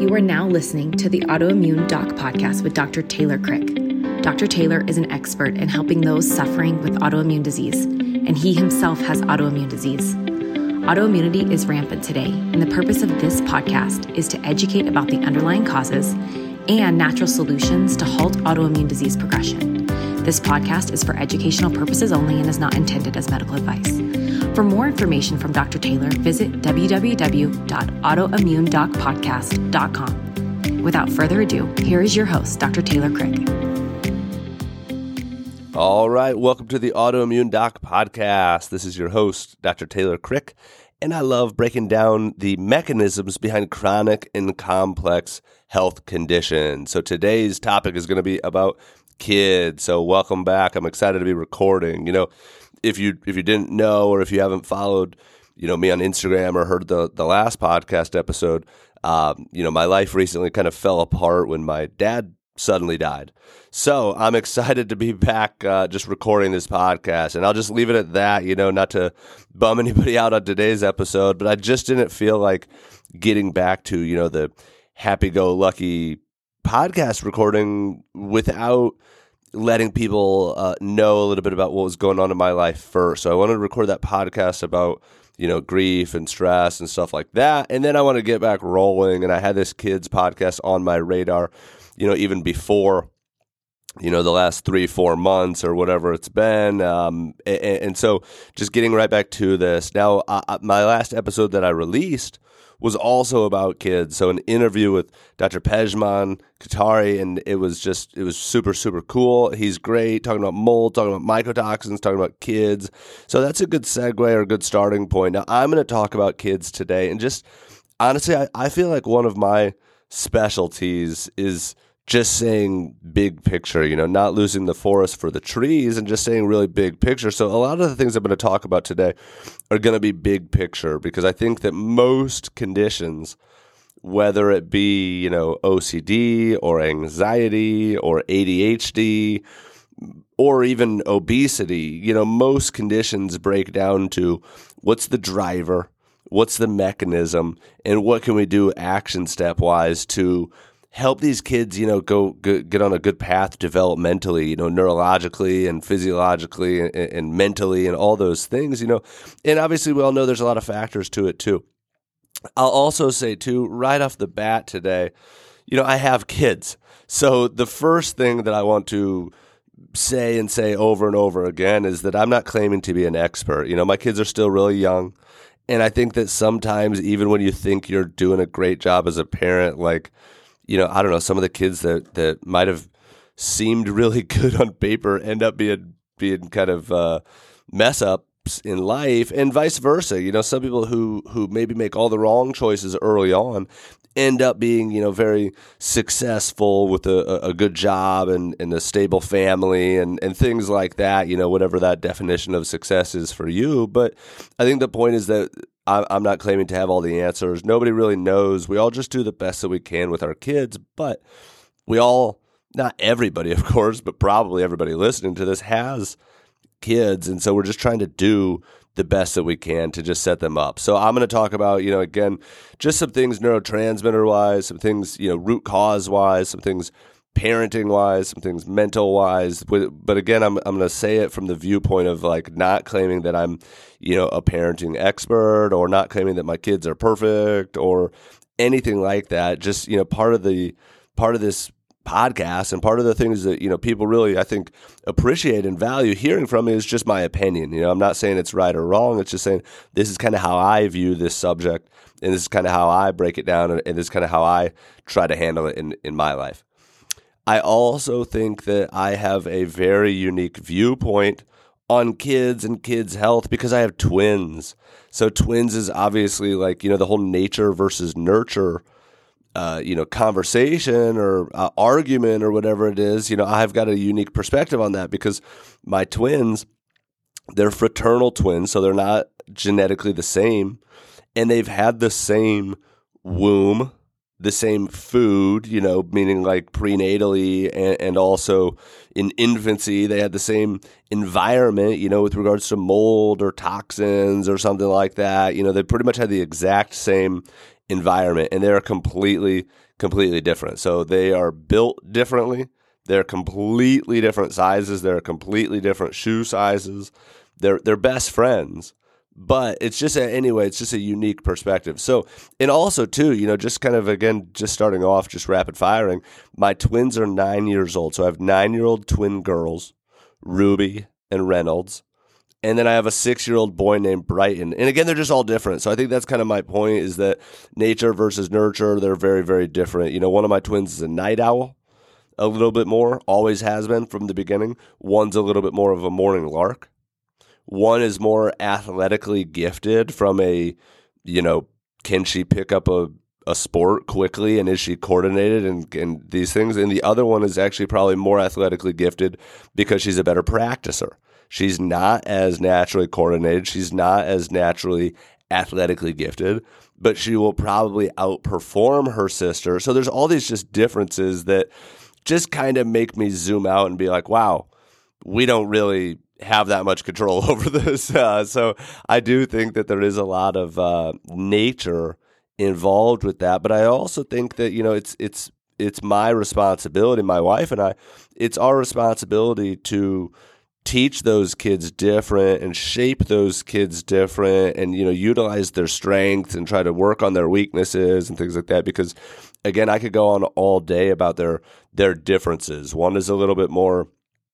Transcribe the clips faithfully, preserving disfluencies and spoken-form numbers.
You are now listening to the Autoimmune Doc Podcast with Doctor Taylor Crick. Doctor Taylor is an expert in helping those suffering with autoimmune disease, and he himself has autoimmune disease. Autoimmunity is rampant today, and the purpose of this podcast is to educate about the underlying causes and natural solutions to halt autoimmune disease progression. This podcast is for educational purposes only and is not intended as medical advice. For more information from Doctor Taylor, visit w w w dot autoimmune doc podcast dot com. Without further ado, here is your host, Doctor Taylor Crick. All right, welcome to the Autoimmune Doc Podcast. This is your host, Doctor Taylor Crick, and I love breaking down the mechanisms behind chronic and complex health conditions. So today's topic is going to be about kids. So welcome back. I'm excited to be recording. You know, if you if you didn't know, or if you haven't followed, you know, me on Instagram or heard the the last podcast episode, um, you know, my life recently kind of fell apart when my dad suddenly died. So I'm excited to be back uh, just recording this podcast, and I'll just leave it at that, you know, not to bum anybody out on today's episode, but I just didn't feel like getting back to, you know, the happy-go-lucky podcast recording without letting people uh, know a little bit about what was going on in my life first. So I wanted to record that podcast about, you know, grief and stress and stuff like that. And then I want to get back rolling. And I had this kids podcast on my radar, you know, even before, you know, the last three, four months or whatever it's been. Um, and, and so just getting right back to this. Now, uh, my last episode that I released was also about kids. So an interview with Doctor Pejman Khatari, and it was just, it was super, super cool. He's great, talking about mold, talking about mycotoxins, talking about kids. So that's a good segue or a good starting point. Now, I'm going to talk about kids today. And just, honestly, I, I feel like one of my specialties is just saying big picture, you know, not losing the forest for the trees and just saying really big picture. So a lot of the things I'm going to talk about today are going to be big picture, because I think that most conditions, whether it be, you know, O C D or anxiety or A D H D or even obesity, you know, most conditions break down to what's the driver, what's the mechanism, and what can we do action step wise to help these kids, you know, go, go get on a good path developmentally, you know, neurologically and physiologically and, and mentally and all those things, you know. And obviously we all know there's a lot of factors to it too. I'll also say too, right off the bat today, you know, I have kids. So the first thing that I want to say and say over and over again is that I'm not claiming to be an expert. You know, my kids are still really young. And I think that sometimes even when you think you're doing a great job as a parent, like, you know, I don't know, some of the kids that, that might have seemed really good on paper end up being being kind of uh, mess ups in life, and vice versa. You know, some people who, who maybe make all the wrong choices early on end up being, you know, very successful with a, a good job and, and a stable family and, and things like that, you know, whatever that definition of success is for you. But I think the point is that I'm not claiming to have all the answers. Nobody really knows. We all just do the best that we can with our kids, but we all, not everybody, of course, but probably everybody listening to this has kids, and so we're just trying to do the best that we can to just set them up. So I'm going to talk about, you know, again, just some things neurotransmitter-wise, some things, you know, root cause-wise, some things parenting-wise, some things mental-wise. But again, I'm I'm going to say it from the viewpoint of like not claiming that I'm, you know, a parenting expert, or not claiming that my kids are perfect or anything like that. Just, you know, part of the part of this podcast and part of the things that, you know, people really, I think, appreciate and value hearing from me is just my opinion. You know, I'm not saying it's right or wrong. It's just saying this is kind of how I view this subject, and this is kind of how I break it down, and, and this is kind of how I try to handle it in, in my life. I also think that I have a very unique viewpoint on kids and kids' health because I have twins. So twins is obviously like, you know, the whole nature versus nurture, uh, you know, conversation or uh, argument or whatever it is. You know, I've got a unique perspective on that because my twins, they're fraternal twins, so they're not genetically the same, and they've had the same womb, the same food, you know, meaning like prenatally and, and also in infancy, they had the same environment, you know, with regards to mold or toxins or something like that. You know, they pretty much had the exact same environment, and they're completely, completely different. So they are built differently. They're completely different sizes. They're completely different shoe sizes. They're they're best friends. But it's just a, anyway, it's just a unique perspective. So, and also too, you know, just kind of again, just starting off, just rapid firing. My twins are nine years old, so I have nine-year-old twin girls, Ruby and Reynolds, and then I have a six-year-old boy named Brighton. And again, they're just all different. So I think that's kind of my point: is that nature versus nurture, they're very, very different. You know, one of my twins is a night owl, a little bit more, always has been from the beginning. One's a little bit more of a morning lark. One is more athletically gifted from a, you know, can she pick up a, a sport quickly and is she coordinated and, and these things? And the other one is actually probably more athletically gifted because she's a better practicer. She's not as naturally coordinated. She's not as naturally athletically gifted, but she will probably outperform her sister. So there's all these just differences that just kind of make me zoom out and be like, wow, we don't really have that much control over this. Uh, so I do think that there is a lot of uh, nature involved with that. But I also think that, you know, it's it's it's my responsibility, my wife and I, it's our responsibility to teach those kids different and shape those kids different and, you know, utilize their strengths and try to work on their weaknesses and things like that. Because, again, I could go on all day about their their differences. One is a little bit more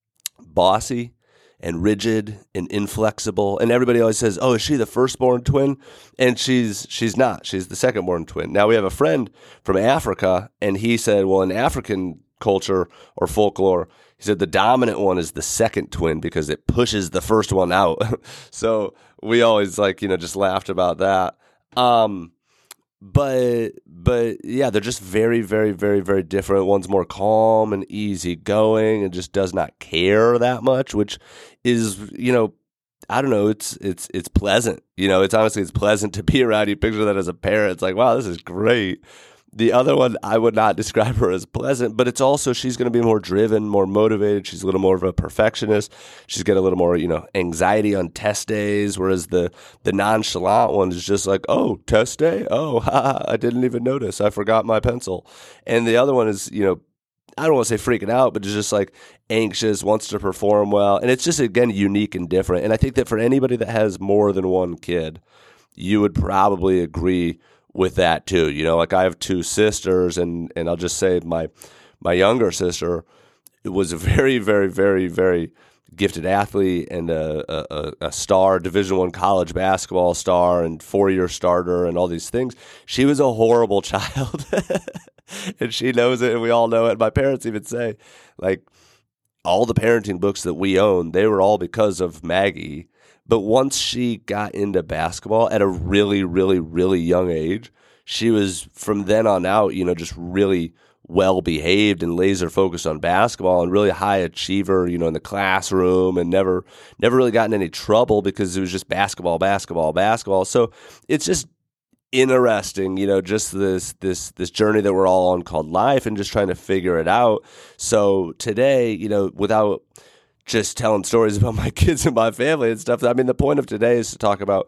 bossy and rigid and inflexible. And everybody always says, oh, is she the firstborn twin? And she's she's not. She's the secondborn twin. Now, we have a friend from Africa, and he said, well, in African culture or folklore, he said the dominant one is the second twin because it pushes the first one out. So we always, like, you know, just laughed about that. Um, but, but yeah, they're just very, very, very, very different. One's more calm and easygoing and just does not care that much, which is, you know, I don't know. It's, it's, it's pleasant. You know, it's honestly, it's pleasant to be around. You picture that as a parent. It's like, wow, this is great. The other one, I would not describe her as pleasant, but it's also, she's going to be more driven, more motivated. She's a little more of a perfectionist. She's got a little more, you know, anxiety on test days, whereas the the nonchalant one is just like, oh, test day? Oh, ha, I didn't even notice. I forgot my pencil. And the other one is, you know, I don't want to say freaking out, but it's just like anxious, wants to perform well. And it's just, again, unique and different. And I think that for anybody that has more than one kid, you would probably agree with that too. You know, like I have two sisters, and, and I'll just say my my younger sister was a very, very, very, very gifted athlete and a, a, a star, Division One college basketball star and four-year starter and all these things. She was a horrible child, and she knows it, and we all know it. My parents even say, like, all the parenting books that we own, they were all because of Maggie. But once she got into basketball at a really, really, really young age, she was, from then on out, you know, just really well behaved and laser focused on basketball and really high achiever, you know, in the classroom, and never, never really got in any trouble because it was just basketball, basketball, basketball. So it's just interesting, you know, just this, this, this journey that we're all on called life and just trying to figure it out. So today, you know, without just telling stories about my kids and my family and stuff. I mean, the point of today is to talk about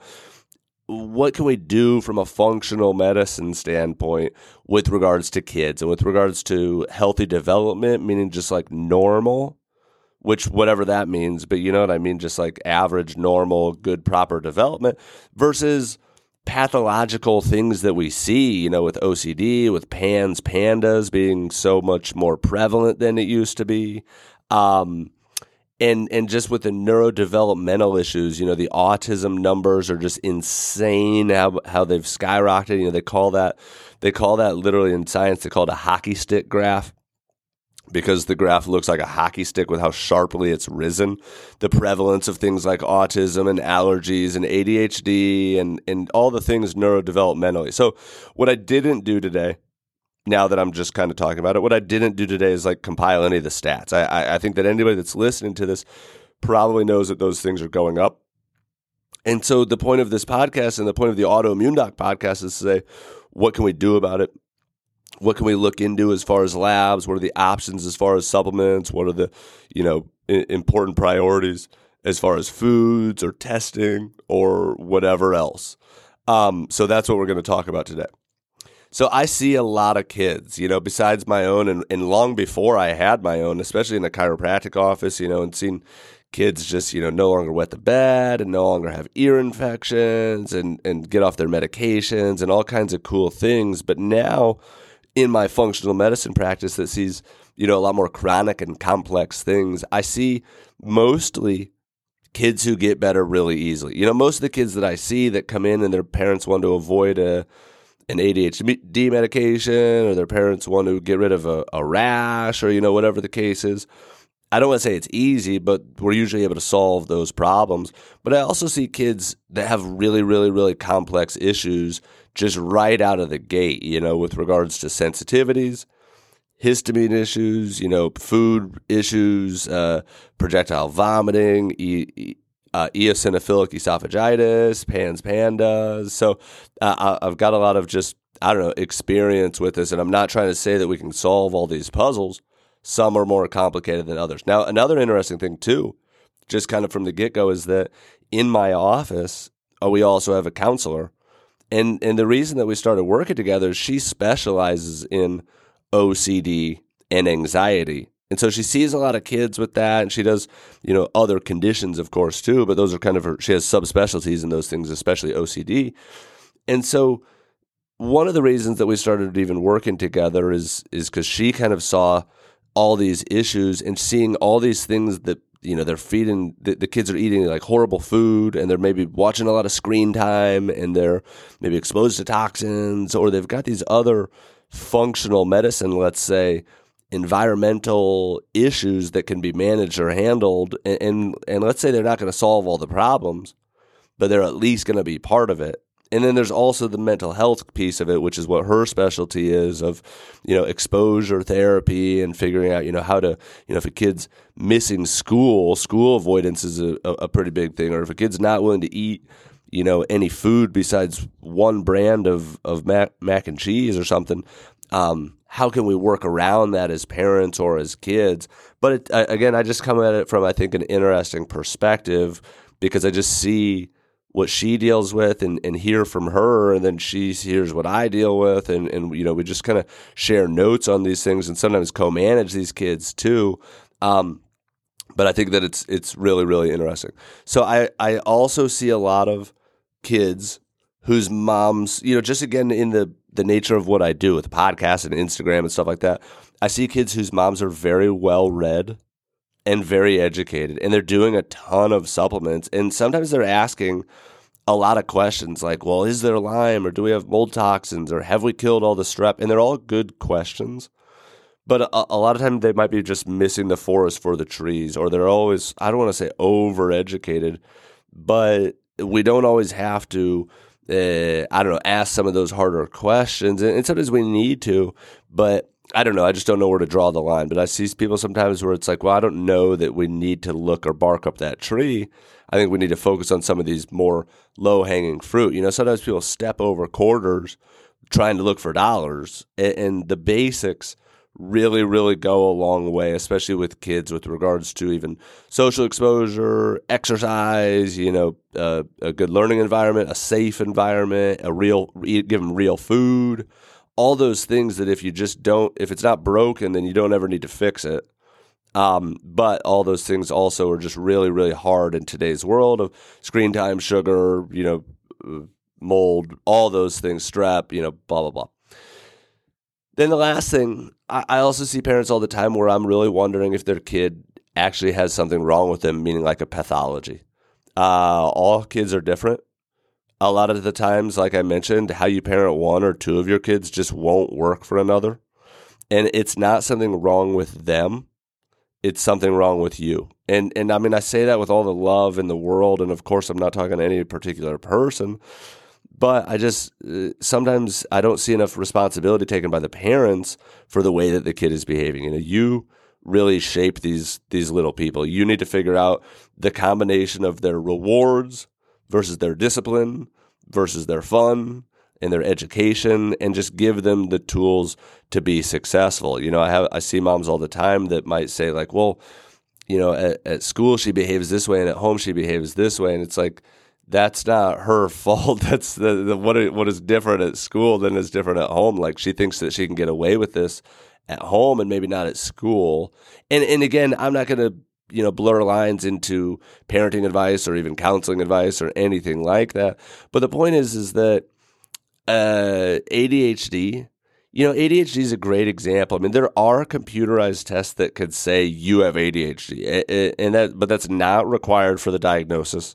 what can we do from a functional medicine standpoint with regards to kids and with regards to healthy development, meaning just like normal, which whatever that means, but you know what I mean? Just like average, normal, good, proper development versus pathological things that we see, you know, with O C D, with PANS, PANDAS being so much more prevalent than it used to be. Um, And and just with the neurodevelopmental issues, you know, the autism numbers are just insane. How how they've skyrocketed. You know, they call that they call that literally in science, they call it a hockey stick graph, because the graph looks like a hockey stick with how sharply it's risen. The prevalence of things like autism and allergies and A D H D and and all the things neurodevelopmentally. So what I didn't do today, now that I'm just kind of talking about it, what I didn't do today is like compile any of the stats. I, I, I think that anybody that's listening to this probably knows that those things are going up. And so the point of this podcast and the point of the Autoimmune Doc podcast is to say, what can we do about it? What can we look into as far as labs? What are the options as far as supplements? What are the, you know, I- important priorities as far as foods or testing or whatever else? Um, so that's what we're going to talk about today. So I see a lot of kids, you know, besides my own and, and long before I had my own, especially in the chiropractic office, you know, and seen kids just, you know, no longer wet the bed and no longer have ear infections and, and get off their medications and all kinds of cool things. But now in my functional medicine practice that sees, you know, a lot more chronic and complex things, I see mostly kids who get better really easily. You know, most of the kids that I see that come in and their parents want to avoid a an A D H D medication, or their parents want to get rid of a, a rash, or, you know, whatever the case is. I don't want to say it's easy, but we're usually able to solve those problems. But I also see kids that have really, really, really complex issues just right out of the gate, you know, with regards to sensitivities, histamine issues, you know, food issues, uh, projectile vomiting, e- e- uh, eosinophilic esophagitis, PANS pandas. So uh, I've got a lot of just, I don't know, experience with this, and I'm not trying to say that we can solve all these puzzles. Some are more complicated than others. Now, another interesting thing, too, just kind of from the get-go, is that in my office, uh, we also have a counselor. And and the reason that we started working together is she specializes in O C D and anxiety. And so she sees a lot of kids with that, and she does, you know, other conditions, of course, too. But those are kind of her, she has subspecialties in those things, especially O C D. And so one of the reasons that we started even working together is is because she kind of saw all these issues and seeing all these things that, you know, they're feeding, the, the kids are eating like horrible food, and they're maybe watching a lot of screen time, and they're maybe exposed to toxins, or they've got these other functional medicine, let's say, environmental issues that can be managed or handled. And, and, and let's say they're not going to solve all the problems, but they're at least going to be part of it. And then there's also the mental health piece of it, which is what her specialty is, of, you know, exposure therapy and figuring out, you know, how to, you know, if a kid's missing school, school avoidance is a, a pretty big thing. Or if a kid's not willing to eat, you know, any food besides one brand of, of mac, mac and cheese or something, um, how can we work around that as parents or as kids? But it, again, I just come at it from, I think, an interesting perspective, because I just see what she deals with and, and hear from her, and then she hears what I deal with, and, and you know, we just kind of share notes on these things and sometimes co-manage these kids too. Um, but I think that it's it's really, really interesting. So I, I also see a lot of kids whose moms, you know, just again in the, the nature of what I do with the podcast and Instagram and stuff like that, I see kids whose moms are very well read and very educated, and they're doing a ton of supplements, and sometimes they're asking a lot of questions like, well, is there Lyme, or do we have mold toxins, or have we killed all the strep? And they're all good questions, but a, a lot of times they might be just missing the forest for the trees, or they're always, I don't want to say overeducated, but we don't always have to, uh, I don't know, ask some of those harder questions, and, and sometimes we need to, but I don't know. I just don't know where to draw the line. But I see people sometimes where it's like, well, I don't know that we need to look or bark up that tree. I think we need to focus on some of these more low-hanging fruit. You know, sometimes people step over quarters trying to look for dollars, and, and the basics really, really go a long way, especially with kids, with regards to even social exposure, exercise, you know, uh, a good learning environment, a safe environment, a real, give them real food. All those things that if you just don't, if it's not broken, then you don't ever need to fix it. Um, but all those things also are just really, really hard in today's world of screen time, sugar, you know, mold, all those things, strep, you know, blah, blah, blah. Then the last thing, I, I also see parents all the time where I'm really wondering if their kid actually has something wrong with them, meaning like a pathology. Uh, all kids are different. A lot of the times, like I mentioned, how you parent one or two of your kids just won't work for another. And it's not something wrong with them. It's something wrong with you. And and I mean, I say that with all the love in the world. And of course, I'm not talking to any particular person. But I just, uh, sometimes I don't see enough responsibility taken by the parents for the way that the kid is behaving. You know, you really shape these these little people. You need to figure out the combination of their rewards versus their discipline, versus their fun and their education, and just give them the tools to be successful. You know, I have I see moms all the time that might say like, well, you know, at, at school she behaves this way and at home she behaves this way. And it's like, that's not her fault. That's the, the what it, what is different at school than is different at home. Like she thinks that she can get away with this at home and maybe not at school. And and again, I'm not going to, you know, blur lines into parenting advice or even counseling advice or anything like that. But the point is, is that uh, A D H D, you know, A D H D is a great example. I mean, there are computerized tests that could say you have A D H D, and that, but that's not required for the diagnosis.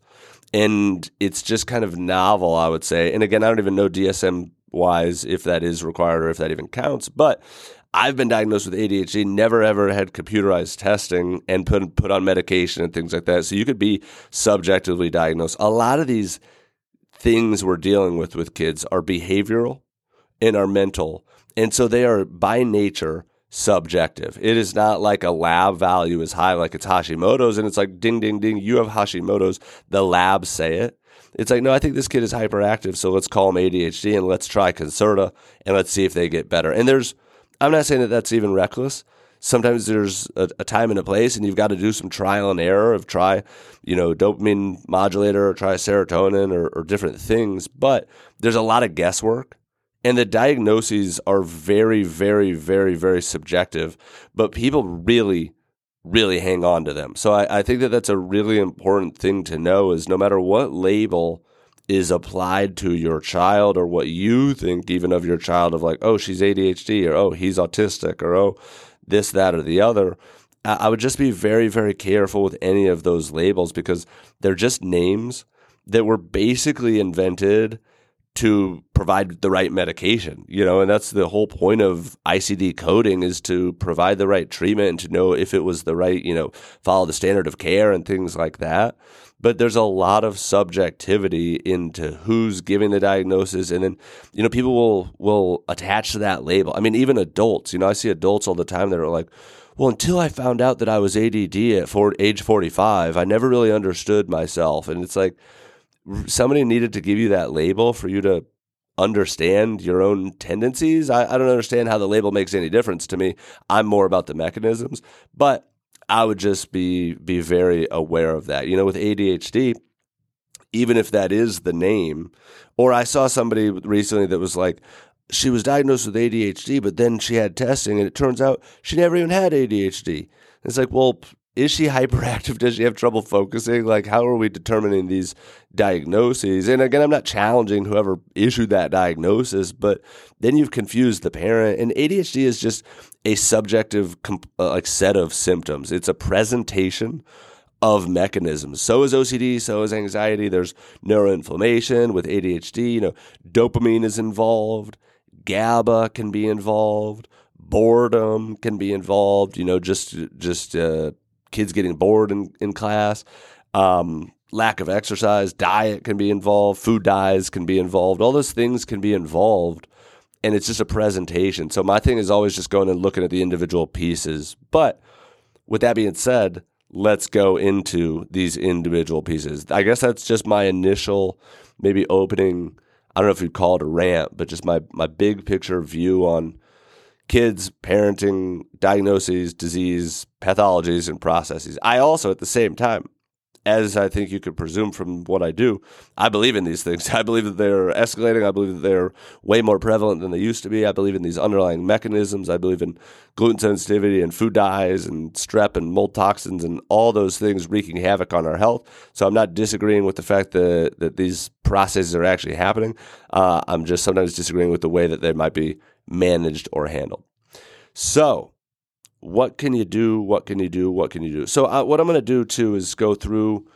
And it's just kind of novel, I would say. And again, I don't even know D S M-wise if that is required or if that even counts. But I've been diagnosed with A D H D, never ever had computerized testing and put put on medication and things like that. So you could be subjectively diagnosed. A lot of these things we're dealing with with kids are behavioral and are mental. And so they are by nature subjective. It is not like a lab value is high like it's Hashimoto's and it's like ding, ding, ding, you have Hashimoto's. The labs say it. It's like, no, I think this kid is hyperactive, so let's call him A D H D and let's try Concerta and let's see if they get better. And there's, I'm not saying that that's even reckless. Sometimes there's a, a time and a place and you've got to do some trial and error of try, you know, dopamine modulator or try serotonin or, or different things. But there's a lot of guesswork. And the diagnoses are very, very, very, very subjective, but people really, really hang on to them. So I, I think that that's a really important thing to know is no matter what label is applied to your child or what you think even of your child of like, oh, she's A D H D or oh, he's autistic or oh, this, that, or the other, I would just be very, very careful with any of those labels because they're just names that were basically invented to provide the right medication, you know, and that's the whole point of I C D coding is to provide the right treatment and to know if it was the right, you know, follow the standard of care and things like that. But there's a lot of subjectivity into who's giving the diagnosis. And then, you know, people will, will attach to that label. I mean, even adults, you know, I see adults all the time that are like, well, until I found out that I was A D D at four, age forty-five, I never really understood myself. And it's like, somebody needed to give you that label for you to understand your own tendencies. I, I don't understand how the label makes any difference to me. I'm more about the mechanisms, but I would just be be very aware of that. You know, with A D H D, even if that is the name, or I saw somebody recently that was like, she was diagnosed with A D H D, but then she had testing and it turns out she never even had A D H D. It's like, well, is she hyperactive? Does she have trouble focusing? Like, how are we determining these diagnoses? And again, I'm not challenging whoever issued that diagnosis, but then you've confused the parent. And A D H D is just a subjective uh, like set of symptoms. It's a presentation of mechanisms. So is O C D, so is anxiety. There's neuroinflammation with A D H D. You know, dopamine is involved. GABA can be involved. Boredom can be involved. You know, just just uh, kids getting bored in, in class, um, lack of exercise, diet can be involved, food dyes can be involved. All those things can be involved, and it's just a presentation. So my thing is always just going and looking at the individual pieces. But with that being said, let's go into these individual pieces. I guess that's just my initial maybe opening, I don't know if you'd call it a rant, but just my, my big picture view on kids, parenting, diagnoses, disease, pathologies, and processes. I also, at the same time, as I think you could presume from what I do, I believe in these things. I believe that they're escalating. I believe that they're way more prevalent than they used to be. I believe in these underlying mechanisms. I believe in gluten sensitivity and food dyes and strep and mold toxins and all those things wreaking havoc on our health. So I'm not disagreeing with the fact that, that these processes are actually happening. Uh, I'm just sometimes disagreeing with the way that they might be managed or handled. So what can you do? What can you do? What can you do? So uh, what I'm going to do too is go through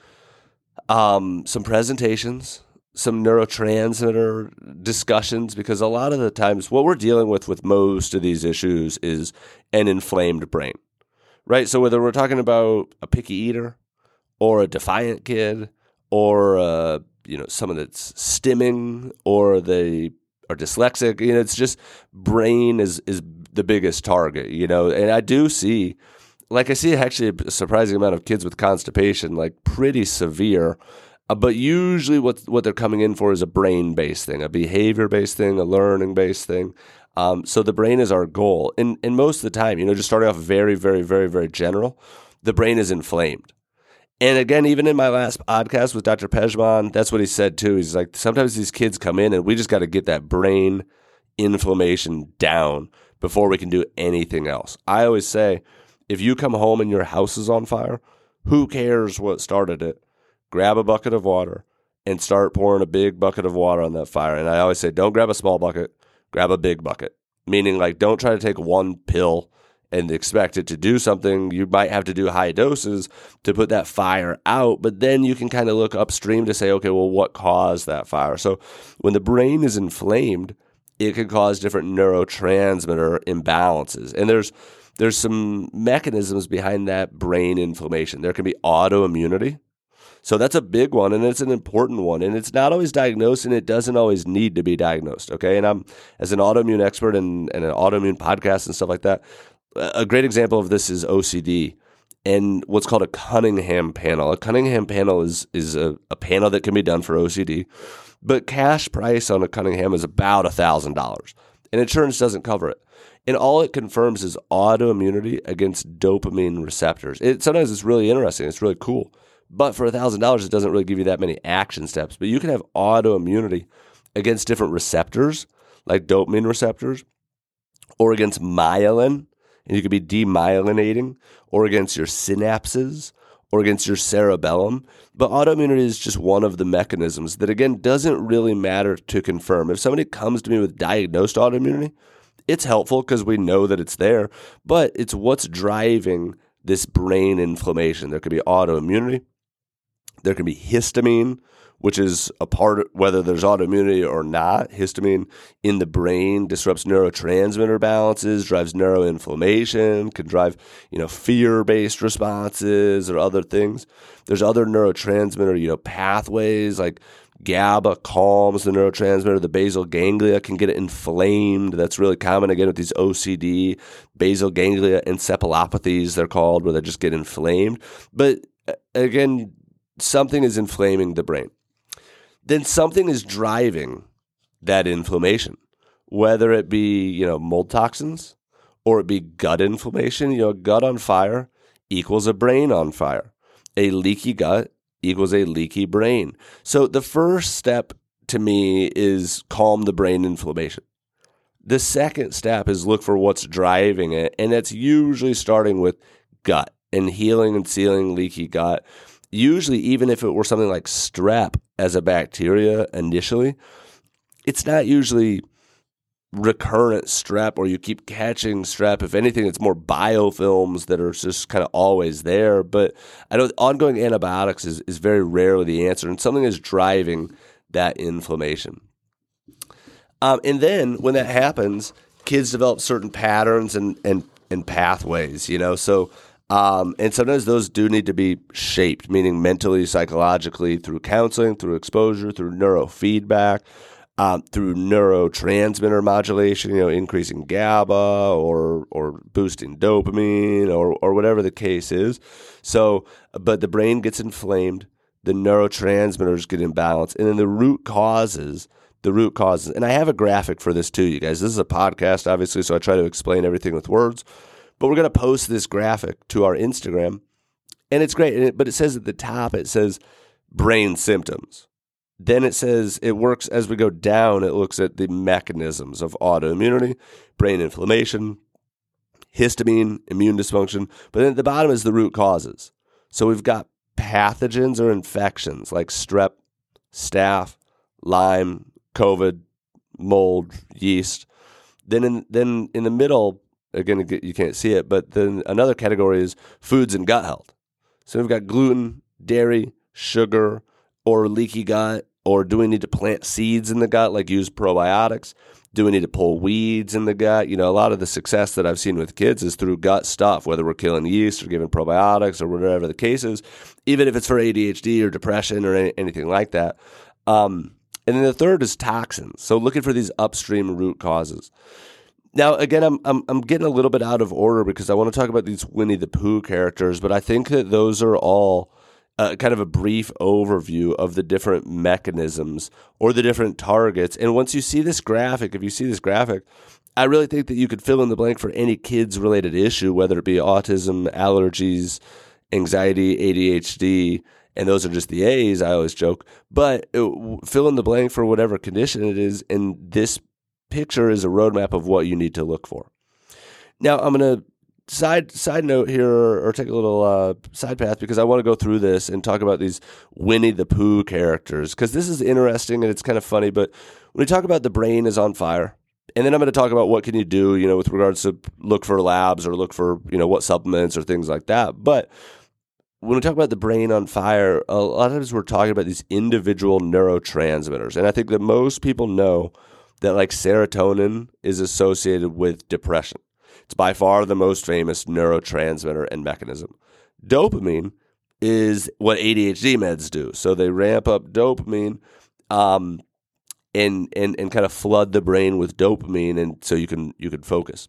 um, some presentations, some neurotransmitter discussions, because a lot of the times what we're dealing with with most of these issues is an inflamed brain, right? So whether we're talking about a picky eater or a defiant kid or uh, you know someone that's stimming or they are dyslexic, you know, it's just brain is is the biggest target, you know, and I do see, like I see actually a surprising amount of kids with constipation, like pretty severe, uh, but usually what what they're coming in for is a brain-based thing, a behavior-based thing, a learning-based thing. Um, so the brain is our goal. And, and most of the time, you know, just starting off very, very, very, very general, the brain is inflamed. And again, even in my last podcast with Doctor Pejman, that's what he said too. He's like, sometimes these kids come in and we just got to get that brain inflammation down before we can do anything else. I always say, if you come home and your house is on fire, who cares what started it? Grab a bucket of water and start pouring a big bucket of water on that fire. And I always say, don't grab a small bucket, grab a big bucket. Meaning, like, don't try to take one pill and expect it to do something. You might have to do high doses to put that fire out, but then you can kind of look upstream to say, okay, well, what caused that fire? So when the brain is inflamed, it can cause different neurotransmitter imbalances. And there's there's some mechanisms behind that brain inflammation. There can be autoimmunity. So that's a big one, and it's an important one, and it's not always diagnosed, and it doesn't always need to be diagnosed, okay? And I'm, as an autoimmune expert and, and an autoimmune podcast and stuff like that, a great example of this is O C D and what's called a Cunningham panel. A Cunningham panel is is a, a panel that can be done for O C D, but cash price on a Cunningham is about one thousand dollars, and insurance doesn't cover it. And all it confirms is autoimmunity against dopamine receptors. It, sometimes it's really interesting. It's really cool. But for one thousand dollars, it doesn't really give you that many action steps. But you can have autoimmunity against different receptors, like dopamine receptors, or against myelin, and you could be demyelinating, or against your synapses, or against your cerebellum. But autoimmunity is just one of the mechanisms that, again, doesn't really matter to confirm. If somebody comes to me with diagnosed autoimmunity, it's helpful because we know that it's there, but it's what's driving this brain inflammation. There could be autoimmunity. There can be histamine, which is a part of whether there's autoimmunity or not. Histamine in the brain disrupts neurotransmitter balances, drives neuroinflammation, can drive, you know, fear-based responses or other things. There's other neurotransmitter, you know, pathways like GABA calms the neurotransmitter. The basal ganglia can get inflamed. That's really common, again, with these O C D, basal ganglia encephalopathies, they're called, where they just get inflamed. But again, something is inflaming the brain. Then something is driving that inflammation, whether it be, you know, mold toxins or it be gut inflammation. You know, gut on fire equals a brain on fire. A leaky gut equals a leaky brain. So the first step to me is calm the brain inflammation. The second step is look for what's driving it, and that's usually starting with gut and healing and sealing leaky gut. Usually, even if it were something like strep as a bacteria initially, it's not usually recurrent strep or you keep catching strep. If anything, it's more biofilms that are just kind of always there. But I know ongoing antibiotics is, is very rarely the answer, and something is driving that inflammation. Um, and then when that happens, kids develop certain patterns and, and, and pathways, you know, so Um, and sometimes those do need to be shaped, meaning mentally, psychologically, through counseling, through exposure, through neurofeedback, um, through neurotransmitter modulation, you know, increasing GABA or or boosting dopamine or or whatever the case is. So, but the brain gets inflamed, the neurotransmitters get imbalanced, and then the root causes, the root causes, and I have a graphic for this too, you guys. This is a podcast, obviously, so I try to explain everything with words. But we're going to post this graphic to our Instagram, and it's great. And it, but it says at the top, it says brain symptoms. Then it says it works as we go down. It looks at the mechanisms of autoimmunity, brain inflammation, histamine, immune dysfunction. But then at the bottom is the root causes. So we've got pathogens or infections like strep, staph, Lyme, COVID, mold, yeast. Then in, then in the middle, again, you can't see it, but then another category is foods and gut health. So we've got gluten, dairy, sugar, or leaky gut, or do we need to plant seeds in the gut, like use probiotics? Do we need to pull weeds in the gut? You know, a lot of the success that I've seen with kids is through gut stuff, whether we're killing yeast or giving probiotics or whatever the case is, even if it's for A D H D or depression or any, anything like that. Um, and then the third is toxins. So looking for these upstream root causes. Now, again, I'm, I'm I'm getting a little bit out of order because I want to talk about these Winnie the Pooh characters, but I think that those are all uh, kind of a brief overview of the different mechanisms or the different targets. And once you see this graphic, if you see this graphic, I really think that you could fill in the blank for any kids-related issue, whether it be autism, allergies, anxiety, A D H D, and those are just the A's, I always joke. But it, fill in the blank for whatever condition it is, and this picture is a roadmap of what you need to look for. Now, I'm going to side side note here, or, or take a little uh, side path, because I want to go through this and talk about these Winnie the Pooh characters, because this is interesting and it's kind of funny. But when we talk about the brain is on fire, and then I'm going to talk about what can you do, you know, with regards to look for labs or look for, you know, what supplements or things like that. But when we talk about the brain on fire, a lot of times we're talking about these individual neurotransmitters. And I think that most people know that like serotonin is associated with depression. It's by far the most famous neurotransmitter and mechanism. Dopamine is what A D H D meds do. So they ramp up dopamine um, and, and and kind of flood the brain with dopamine, and so you can you can focus.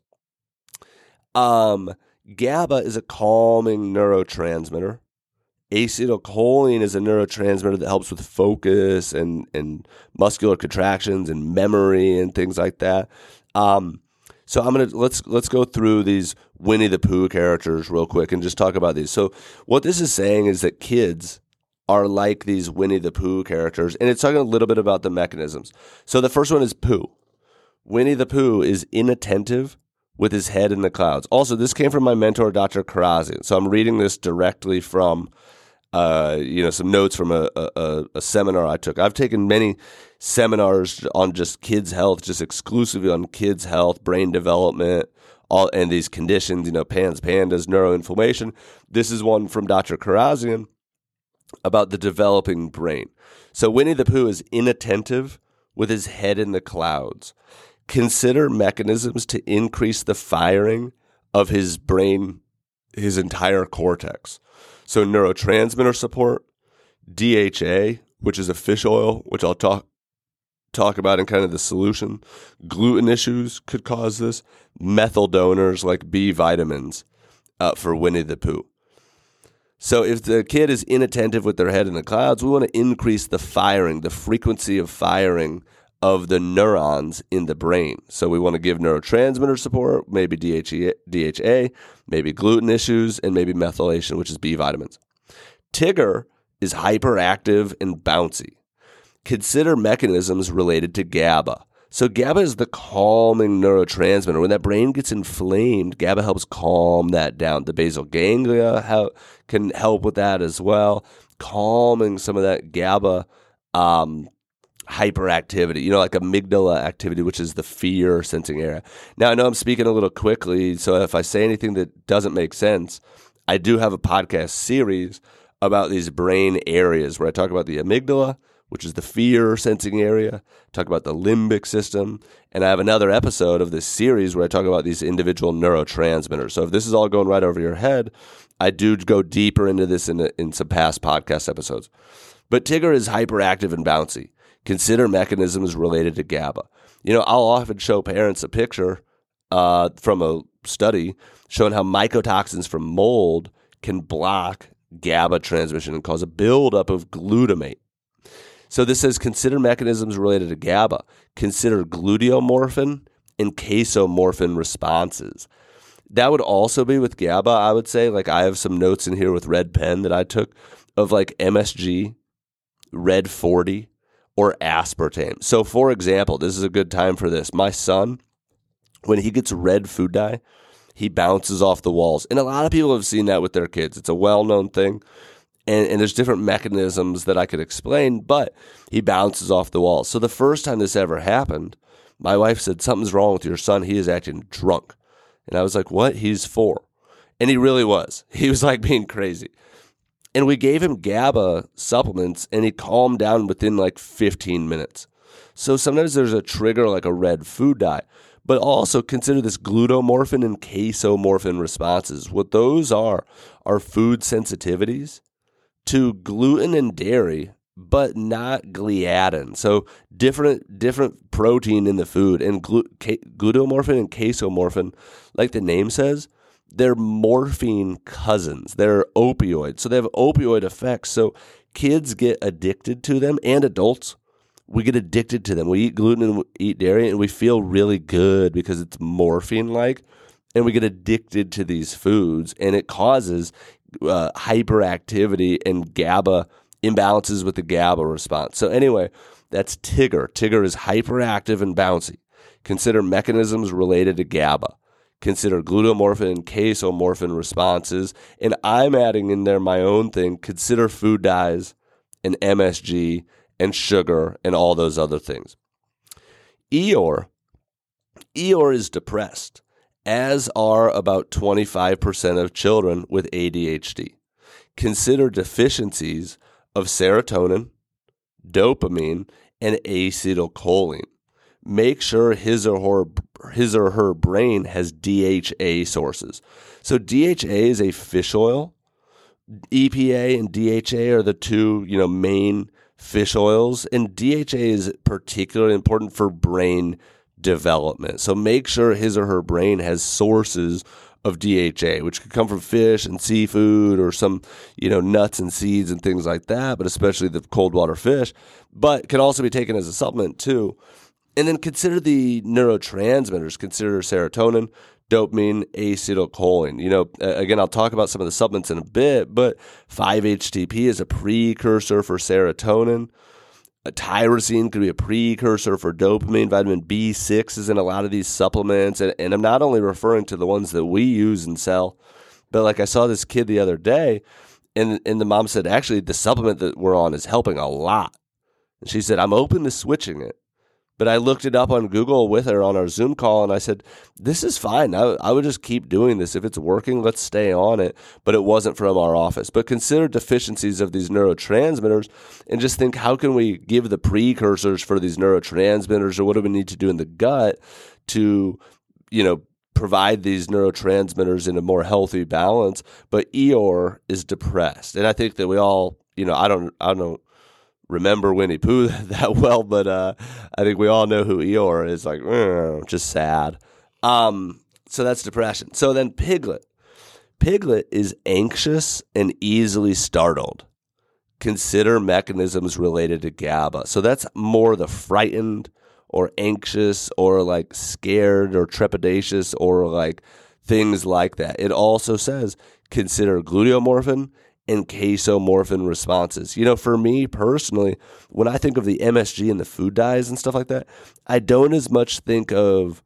Um, GABA is a calming neurotransmitter. Acetylcholine is a neurotransmitter that helps with focus and, and muscular contractions and memory and things like that. Um, so I'm gonna let's let's go through these Winnie the Pooh characters real quick and just talk about these. So what this is saying is that kids are like these Winnie the Pooh characters, and it's talking a little bit about the mechanisms. So the first one is Pooh. Winnie the Pooh is inattentive with his head in the clouds. Also, this came from my mentor, Doctor Karazian. So I'm reading this directly from, uh, you know, some notes from a, a, a seminar I took. I've taken many seminars on just kids' health, just exclusively on kids' health, brain development, all and these conditions, you know, PANS, PANDAS, neuroinflammation. This is one from Doctor Karazian about the developing brain. So Winnie the Pooh is inattentive with his head in the clouds. Consider mechanisms to increase the firing of his brain, his entire cortex. So neurotransmitter support, D H A, which is a fish oil, which I'll talk talk about in kind of the solution. Gluten issues could cause this. Methyl donors like B vitamins uh, for Winnie the Pooh. So if the kid is inattentive with their head in the clouds, we want to increase the firing, the frequency of firing of the neurons in the brain. So we want to give neurotransmitter support, maybe D H A, maybe gluten issues, and maybe methylation, which is B vitamins. Tigger is hyperactive and bouncy. Consider mechanisms related to GABA. So GABA is the calming neurotransmitter. When that brain gets inflamed, GABA helps calm that down. The basal ganglia help, can help with that as well, calming some of that GABA um, hyperactivity, you know, like amygdala activity, which is the fear sensing area. Now, I know I'm speaking a little quickly, so if I say anything that doesn't make sense, I do have a podcast series about these brain areas where I talk about the amygdala, which is the fear sensing area, talk about the limbic system, and I have another episode of this series where I talk about these individual neurotransmitters. So if this is all going right over your head, I do go deeper into this in, in some past podcast episodes. But Tigger is hyperactive and bouncy. Consider mechanisms related to GABA. You know, I'll often show parents a picture uh, from a study showing how mycotoxins from mold can block GABA transmission and cause a buildup of glutamate. So this says consider mechanisms related to GABA. Consider gluteomorphin and casomorphin responses. That would also be with GABA, I would say. Like I have some notes in here with red pen that I took of like M S G, Red forty, or aspartame. So for example, this is a good time for this. My son, when he gets red food dye, he bounces off the walls. And a lot of people have seen that with their kids. It's a well-known thing. And, and there's different mechanisms that I could explain, but he bounces off the walls. So the first time this ever happened, my wife said, something's wrong with your son. He is acting drunk. And I was like, what? He's four. And he really was. He was like being crazy. And we gave him GABA supplements, and he calmed down within like fifteen minutes. So sometimes there's a trigger like a red food dye. But also consider this gluteomorphin and casomorphin responses. What those are are food sensitivities to gluten and dairy, but not gliadin. So different different protein in the food. And glu- ca- gluteomorphin and casomorphin, like the name says, they're morphine cousins. They're opioids. So they have opioid effects. So kids get addicted to them, and adults, we get addicted to them. We eat gluten and we eat dairy, and we feel really good because it's morphine-like. And we get addicted to these foods, and it causes uh, hyperactivity and GABA imbalances with the GABA response. So anyway, that's Tigger. Tigger is hyperactive and bouncy. Consider mechanisms related to GABA. Consider glutamorphin and casomorphin responses. And I'm adding in there my own thing. Consider food dyes and M S G and sugar and all those other things. Eeyore. Eeyore is depressed, as are about twenty-five percent of children with A D H D. Consider deficiencies of serotonin, dopamine, and acetylcholine. Make sure his or her his or her brain has D H A sources. So D H A is a fish oil. E P A and D H A are the two, you know, main fish oils, and D H A is particularly important for brain development. So make sure his or her brain has sources of D H A, which could come from fish and seafood or some, you know, nuts and seeds and things like that, but especially the cold water fish, but can also be taken as a supplement too. And then consider the neurotransmitters. Consider serotonin, dopamine, acetylcholine. You know, again, I'll talk about some of the supplements in a bit, but five H T P is a precursor for serotonin. A tyrosine could be a precursor for dopamine. Vitamin B six is in a lot of these supplements. And, and I'm not only referring to the ones that we use and sell, but like I saw this kid the other day, and, and the mom said, actually, the supplement that we're on is helping a lot. And she said, I'm open to switching it. But I looked it up on Google with her on our Zoom call, and I said, this is fine. I, I would just keep doing this. If it's working, let's stay on it. But it wasn't from our office. But consider deficiencies of these neurotransmitters and just think, how can we give the precursors for these neurotransmitters, or what do we need to do in the gut to, you know, provide these neurotransmitters in a more healthy balance? But Eeyore is depressed. And I think that we all, you know, I don't, I don't, remember Winnie Pooh that well, but uh, I think we all know who Eeyore is. Like, just sad. Um, so that's depression. So then Piglet. Piglet is anxious and easily startled. Consider mechanisms related to GABA. So that's more the frightened or anxious or like scared or trepidatious or like things like that. It also says consider glutamorphin and casomorphin responses. You know, for me personally, when I think of the M S G and the food dyes and stuff like that, I don't as much think of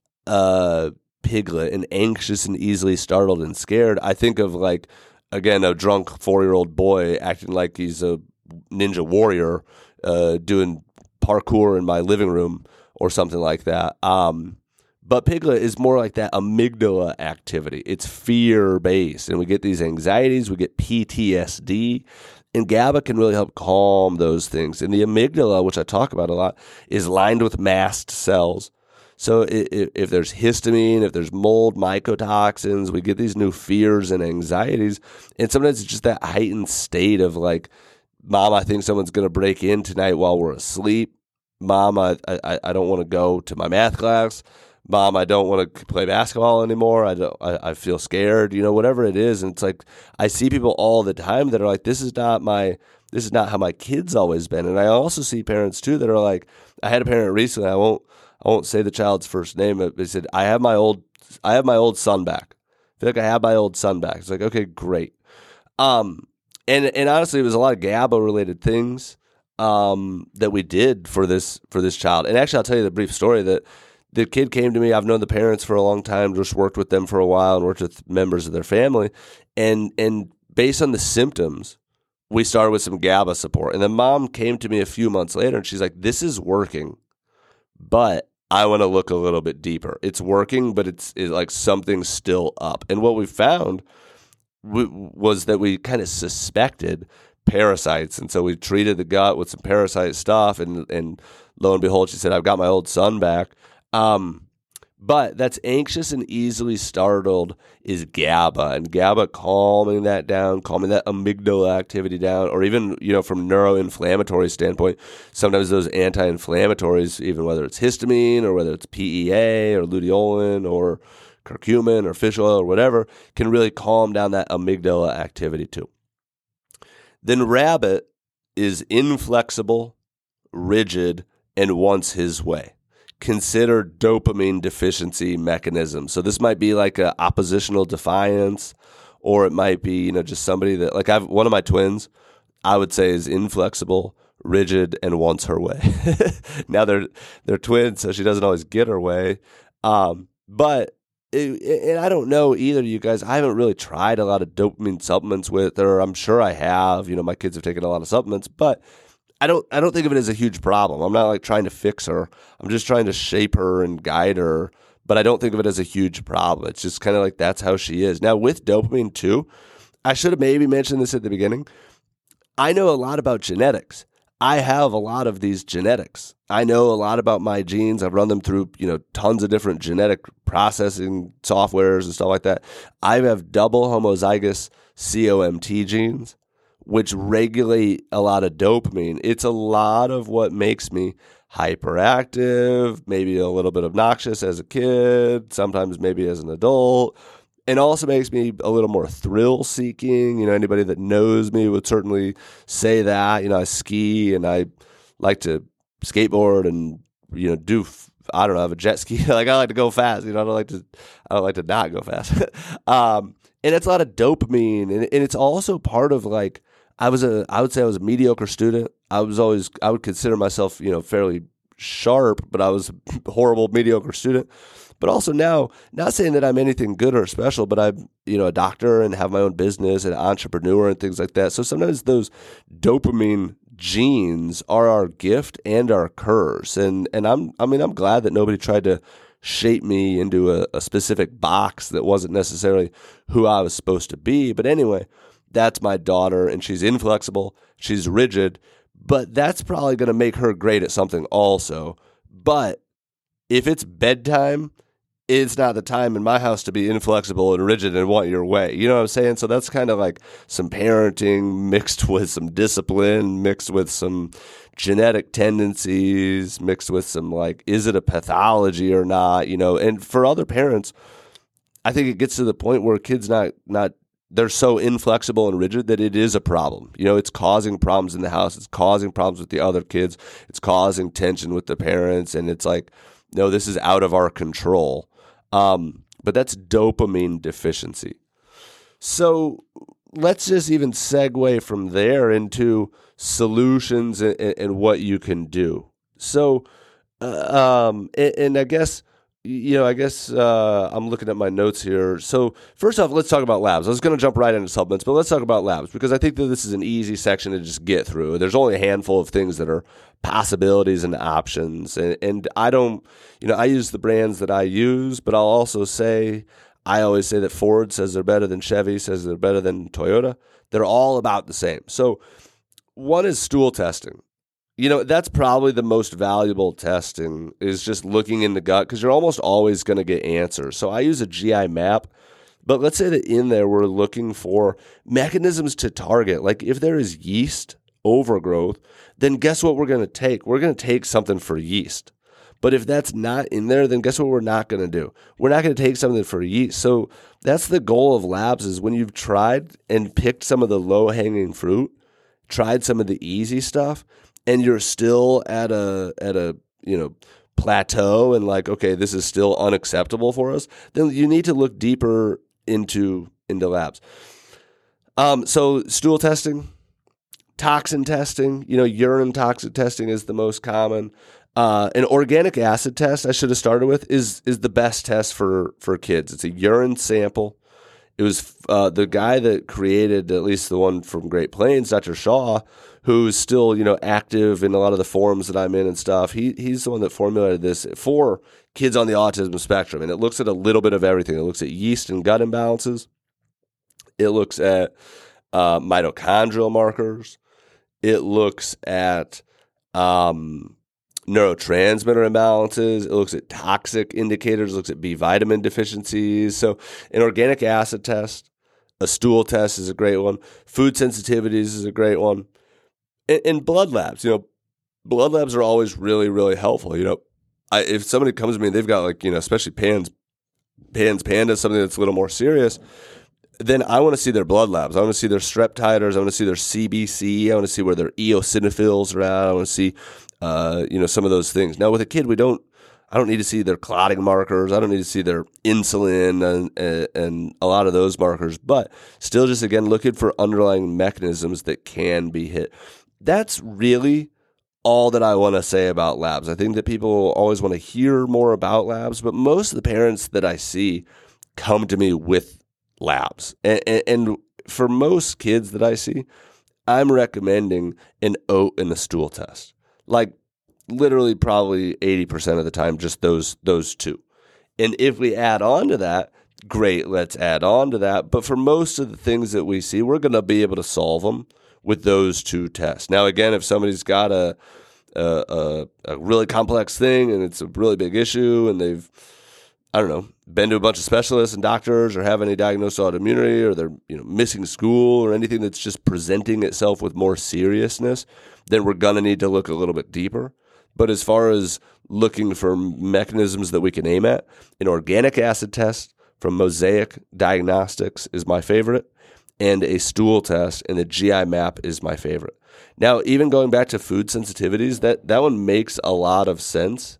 uh, Piglet and anxious and easily startled and scared. I think of, like, again, a drunk four-year-old boy acting like he's a ninja warrior uh, doing parkour in my living room or something like that. Um, But Piglet is more like that amygdala activity. It's fear-based, and we get these anxieties, we get P T S D, and GABA can really help calm those things. And the amygdala, which I talk about a lot, is lined with mast cells. So if, if there's histamine, if there's mold, mycotoxins, we get these new fears and anxieties, and sometimes it's just that heightened state of like, Mom, I think someone's going to break in tonight while we're asleep. Mom, I, I, I don't want to go to my math class. Mom, I don't want to play basketball anymore. I don't. I, I feel scared. You know, whatever it is, and it's like I see people all the time that are like, "This is not my. This is not how my kid's always been." And I also see parents too that are like, I had a parent recently. I won't. I won't say the child's first name, but they said, "I have my old. I have my old son back. I feel like I have my old son back." It's like, okay, great. Um, and and honestly, it was a lot of GABA related things um that we did for this for this child. And actually, I'll tell you the brief story that. The kid came to me. I've known the parents for a long time, just worked with them for a while and worked with members of their family. And and based on the symptoms, we started with some GABA support. And the mom came to me a few months later, and she's like, this is working, but I want to look a little bit deeper. It's working, but it's, it's like something's still up. And what we found w- was that we kind of suspected parasites. And so we treated the gut with some parasite stuff. And, and lo and behold, she said, I've got my old son back. Um, but that's anxious and easily startled is GABA, and GABA calming that down, calming that amygdala activity down, or even, you know, from neuroinflammatory standpoint, sometimes those anti-inflammatories, even whether it's histamine or whether it's P E A or luteolin or curcumin or fish oil or whatever, can really calm down that amygdala activity too. Then Rabbit is inflexible, rigid, and wants his way. Consider dopamine deficiency mechanisms. So this might be like a oppositional defiance or it might be, you know, just somebody that, like, I've one of my twins, I would say is inflexible, rigid, and wants her way. Now they're they're twins, so she doesn't always get her way. Um, but it, and I don't know either of you guys. I haven't really tried a lot of dopamine supplements with her. I'm sure I have. You know, my kids have taken a lot of supplements, but I don't I don't think of it as a huge problem. I'm not like trying to fix her. I'm just trying to shape her and guide her. But I don't think of it as a huge problem. It's just kind of like that's how she is. Now with dopamine too, I should have maybe mentioned this at the beginning. I know a lot about genetics. I have a lot of these genetics. I know a lot about my genes. I've run them through, you know, tons of different genetic processing softwares and stuff like that. I have double homozygous C O M T genes, which regulate a lot of dopamine. It's a lot of what makes me hyperactive, maybe a little bit obnoxious as a kid, sometimes maybe as an adult. And also makes me a little more thrill-seeking. You know, anybody that knows me would certainly say that. You know, I ski and I like to skateboard and, you know, do, I don't know, have a jet ski. Like, I like to go fast. You know, I don't like to, I don't like to not go fast. um, and it's a lot of dopamine. And, and it's also part of, like, I was a, I would say I was a mediocre student. I was always, I would consider myself, you know, fairly sharp, but I was a horrible, mediocre student. But also now, not saying that I'm anything good or special, but I'm, you know, a doctor and have my own business and an entrepreneur and things like that. So sometimes those dopamine genes are our gift and our curse. And and I'm, I mean, I'm glad that nobody tried to shape me into a, a specific box that wasn't necessarily who I was supposed to be. But anyway, that's my daughter, and she's inflexible, she's rigid, but that's probably going to make her great at something also. But if it's bedtime, it's not the time in my house to be inflexible and rigid and want your way. You know what I'm saying? So that's kind of like some parenting mixed with some discipline, mixed with some genetic tendencies, mixed with some, like, is it a pathology or not? You know, and for other parents, I think it gets to the point where kids not, not, they're so inflexible and rigid that it is a problem. You know, it's causing problems in the house. It's causing problems with the other kids. It's causing tension with the parents. And it's like, no, this is out of our control. Um, but that's dopamine deficiency. So let's just even segue from there into solutions and, and what you can do. So, uh, um, and, and I guess, you know, I guess uh, I'm looking at my notes here. So first off, let's talk about labs. I was going to jump right into supplements, but let's talk about labs because I think that this is an easy section to just get through. There's only a handful of things that are possibilities and options. And, and I don't, you know, I use the brands that I use, but I'll also say, I always say that Ford says they're better than Chevy, says they're better than Toyota. They're all about the same. So one is stool testing. You know, that's probably the most valuable testing is just looking in the gut because you're almost always going to get answers. So I use a G I map, but let's say that in there we're looking for mechanisms to target. Like if there is yeast overgrowth, then guess what we're going to take? We're going to take something for yeast. But if that's not in there, then guess what we're not going to do? We're not going to take something for yeast. So that's the goal of labs is when you've tried and picked some of the low-hanging fruit, tried some of the easy stuff, and you're still at a at a you know plateau and like, okay, this is still unacceptable for us, then you need to look deeper into into labs. Um, so stool testing, toxin testing, you know, urine toxin testing is the most common. Uh, an organic acid test I should have started with is is the best test for for kids. It's a urine sample. It was uh, the guy that created at least the one from Great Plains, Doctor Shaw, who's still, you know, active in a lot of the forums that I'm in and stuff. He he's the one that formulated this for kids on the autism spectrum, and it looks at a little bit of everything. It looks at yeast and gut imbalances. It looks at uh, mitochondrial markers. It looks at um, neurotransmitter imbalances. It looks at toxic indicators. It looks at B vitamin deficiencies. So an organic acid test, a stool test is a great one. Food sensitivities is a great one. And, and blood labs, you know, blood labs are always really, really helpful. You know, I, if somebody comes to me and they've got like, you know, especially PANS, PANS Panda, something that's a little more serious, then I want to see their blood labs. I want to see their strep titers. I want to see their C B C. I want to see where their eosinophils are at. I want to see, uh, you know, some of those things. Now with a kid, we don't, I don't need to see their clotting markers. I don't need to see their insulin and, and, and a lot of those markers, but still just, again, looking for underlying mechanisms that can be hit. That's really all that I want to say about labs. I think that people always want to hear more about labs, but most of the parents that I see come to me with labs. And, and, and for most kids that I see, I'm recommending an oat and a stool test. Like, literally probably eighty percent of the time, just those those two. And if we add on to that, great, let's add on to that. But for most of the things that we see, we're going to be able to solve them with those two tests. Now, again, if somebody's got a, a, a, a really complex thing and it's a really big issue and they've, I don't know, been to a bunch of specialists and doctors or have any diagnosed autoimmunity or they're, you know, missing school or anything that's just presenting itself with more seriousness, then we're going to need to look a little bit deeper. But as far as looking for mechanisms that we can aim at, an organic acid test from Mosaic Diagnostics is my favorite, and a stool test and the G I map is my favorite. Now, even going back to food sensitivities, that, that one makes a lot of sense,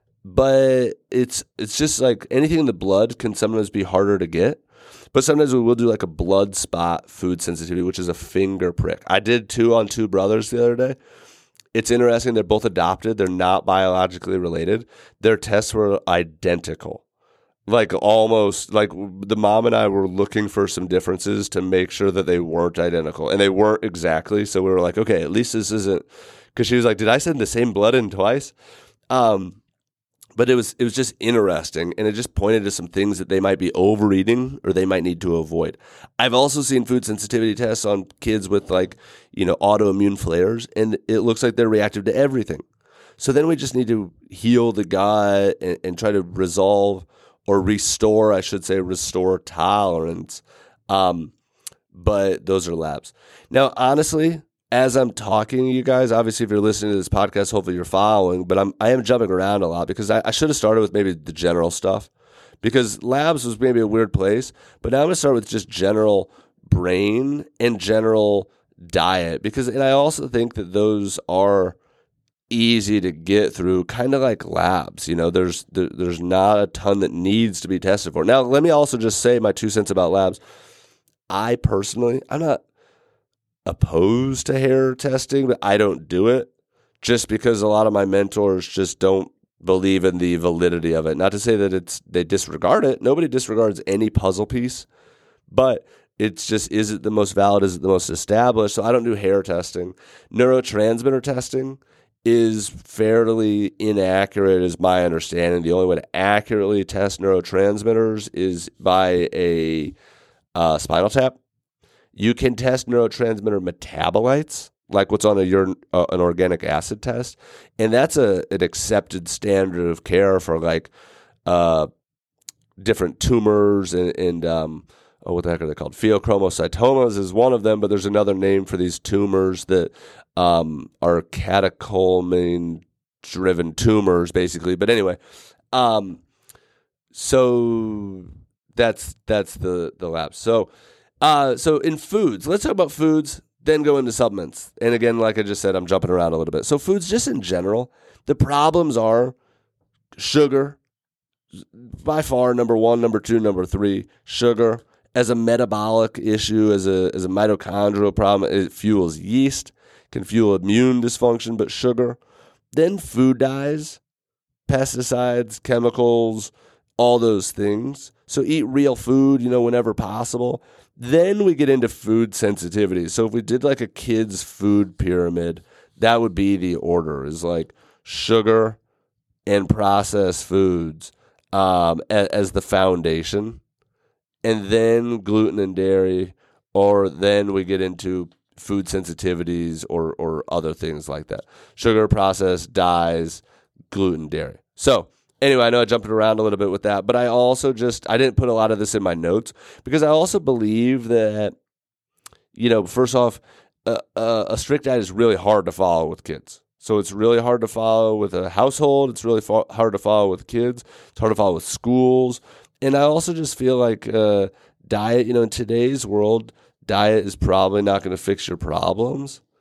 but it's it's just like anything in the blood can sometimes be harder to get. But sometimes we will do like a blood spot food sensitivity, which is a finger prick. I did two on two brothers the other day. It's interesting. They're both adopted. They're not biologically related. Their tests were identical. Like almost like the mom and I were looking for some differences to make sure that they weren't identical. And they weren't exactly. So we were like, okay, at least this isn't, because she was like, did I send the same blood in twice? Um, but it was it was just interesting, and it just pointed to some things that they might be overeating or they might need to avoid. I've also seen food sensitivity tests on kids with like, you know, autoimmune flares, and it looks like they're reactive to everything. So then we just need to heal the gut and, and try to resolve or restore, I should say, restore tolerance. Um, but those are labs. Now, honestly, as I'm talking to you guys, obviously if you're listening to this podcast, hopefully you're following, but I'm, I am jumping around a lot because I, I should have started with maybe the general stuff because labs was maybe a weird place, but now I'm going to start with just general brain and general diet because, and I also think that those are easy to get through, kind of like labs. You know, there's there, there's not a ton that needs to be tested for. Now, let me also just say my two cents about labs. I personally, I'm not opposed to hair testing, but I don't do it just because a lot of my mentors just don't believe in the validity of it. Not to say that it's they disregard it. Nobody disregards any puzzle piece, but it's just, is it the most valid? Is it the most established? So I don't do hair testing. Neurotransmitter testing is fairly inaccurate is my understanding. The only way to accurately test neurotransmitters is by a uh, spinal tap. You can test neurotransmitter metabolites, like what's on a urine, uh, an organic acid test, and that's a an accepted standard of care for like uh, different tumors and, and um, oh, what the heck are they called? Pheochromocytomas is one of them, but there's another name for these tumors that um, are catecholamine-driven tumors, basically. But anyway, um, so that's that's the the lab. So. Uh, so in foods, let's talk about foods, then go into supplements. And again, like I just said, I'm jumping around a little bit. So foods just in general, the problems are sugar, by far number one, number two, number three, sugar. As a metabolic issue, as a as a mitochondrial problem, it fuels yeast, can fuel immune dysfunction, but sugar. Then food dyes, pesticides, chemicals, all those things. So eat real food, you know, whenever possible. Then we get into food sensitivity. So if we did like a kid's food pyramid, that would be the order, is like sugar and processed foods um, as, as the foundation. And then gluten and dairy, or then we get into food sensitivities or or other things like that. Sugar, processed, dyes, gluten, dairy. So anyway, I know I jumped around a little bit with that, but I also just, I didn't put a lot of this in my notes because I also believe that, you know, first off, uh, uh, a strict diet is really hard to follow with kids. So it's really hard to follow with a household. It's really far, hard to follow with kids. It's hard to follow with schools. And I also just feel like uh, diet, you know, in today's world, diet is probably not going to fix your problems.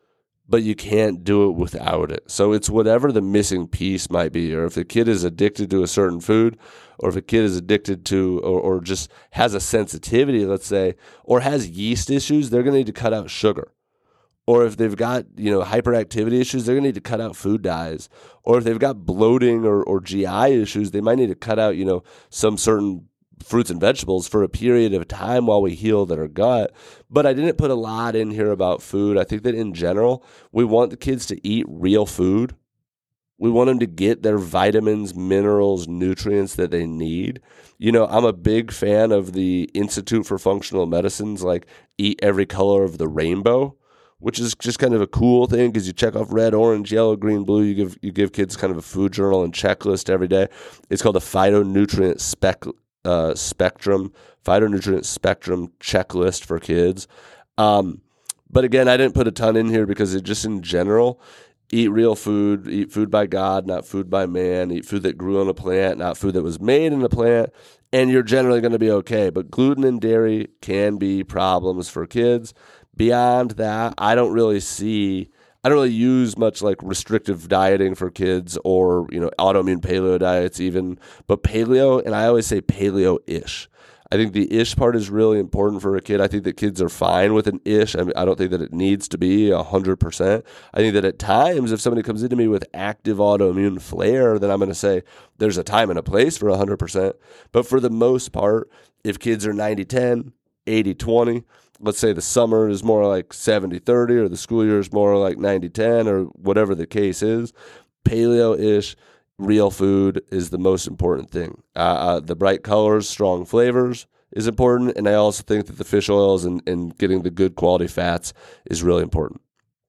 but you can't do it without it. So it's whatever the missing piece might be, or if the kid is addicted to a certain food, or if a kid is addicted to, or, or just has a sensitivity, let's say, or has yeast issues, they're going to need to cut out sugar. Or if they've got, you know, hyperactivity issues, they're going to need to cut out food dyes. Or if they've got bloating or, or G I issues, they might need to cut out, you know, some certain fruits and vegetables for a period of time while we heal their gut. But I didn't put a lot in here about food. I think that in general, we want the kids to eat real food. We want them to get their vitamins, minerals, nutrients that they need. You know, I'm a big fan of the Institute for Functional Medicine's, like, eat every color of the rainbow, which is just kind of a cool thing because you check off red, orange, yellow, green, blue. You give you give kids kind of a food journal and checklist every day. It's called the phytonutrient spec uh, spectrum, phytonutrient spectrum checklist for kids. Um, but again, I didn't put a ton in here because it just in general, eat real food, eat food by God, not food by man, eat food that grew on a plant, not food that was made in a plant, and you're generally going to be okay. But gluten and dairy can be problems for kids. Beyond that, I don't really see, I don't really use much like restrictive dieting for kids or, you know, autoimmune paleo diets even, but paleo, and I always say paleo-ish. I think the ish part is really important for a kid. I think that kids are fine with an ish. I mean, I don't think that it needs to be one hundred percent. I think that at times, if somebody comes into me with active autoimmune flare, then I'm going to say there's a time and a place for one hundred percent. But for the most part, if kids are ninety ten, eighty twenty, let's say the summer is more like seventy thirty or the school year is more like ninety ten or whatever the case is, paleo-ish, real food is the most important thing. Uh, uh, the bright colors, strong flavors is important. And I also think that the fish oils and, and getting the good quality fats is really important.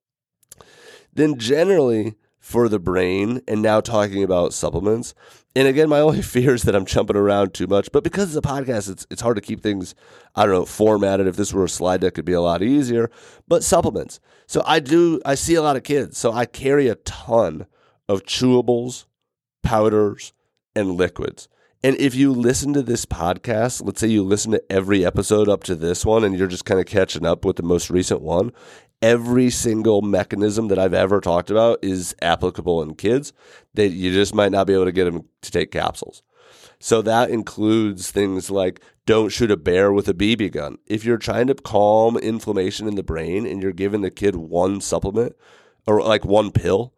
Then generally for the brain, and now talking about supplements, and again, my only fear is that I'm jumping around too much, but because it's a podcast, it's it's hard to keep things, I don't know, formatted. If this were a slide deck, it'd be a lot easier. But supplements. So I do, I see a lot of kids. So I carry a ton of chewables, powders, and liquids. And if you listen to this podcast, let's say you listen to every episode up to this one, and you're just kind of catching up with the most recent one, every single mechanism that I've ever talked about is applicable in kids. That you just might not be able to get them to take capsules. So that includes things like don't shoot a bear with a B B gun. If you're trying to calm inflammation in the brain and you're giving the kid one supplement or like one pill,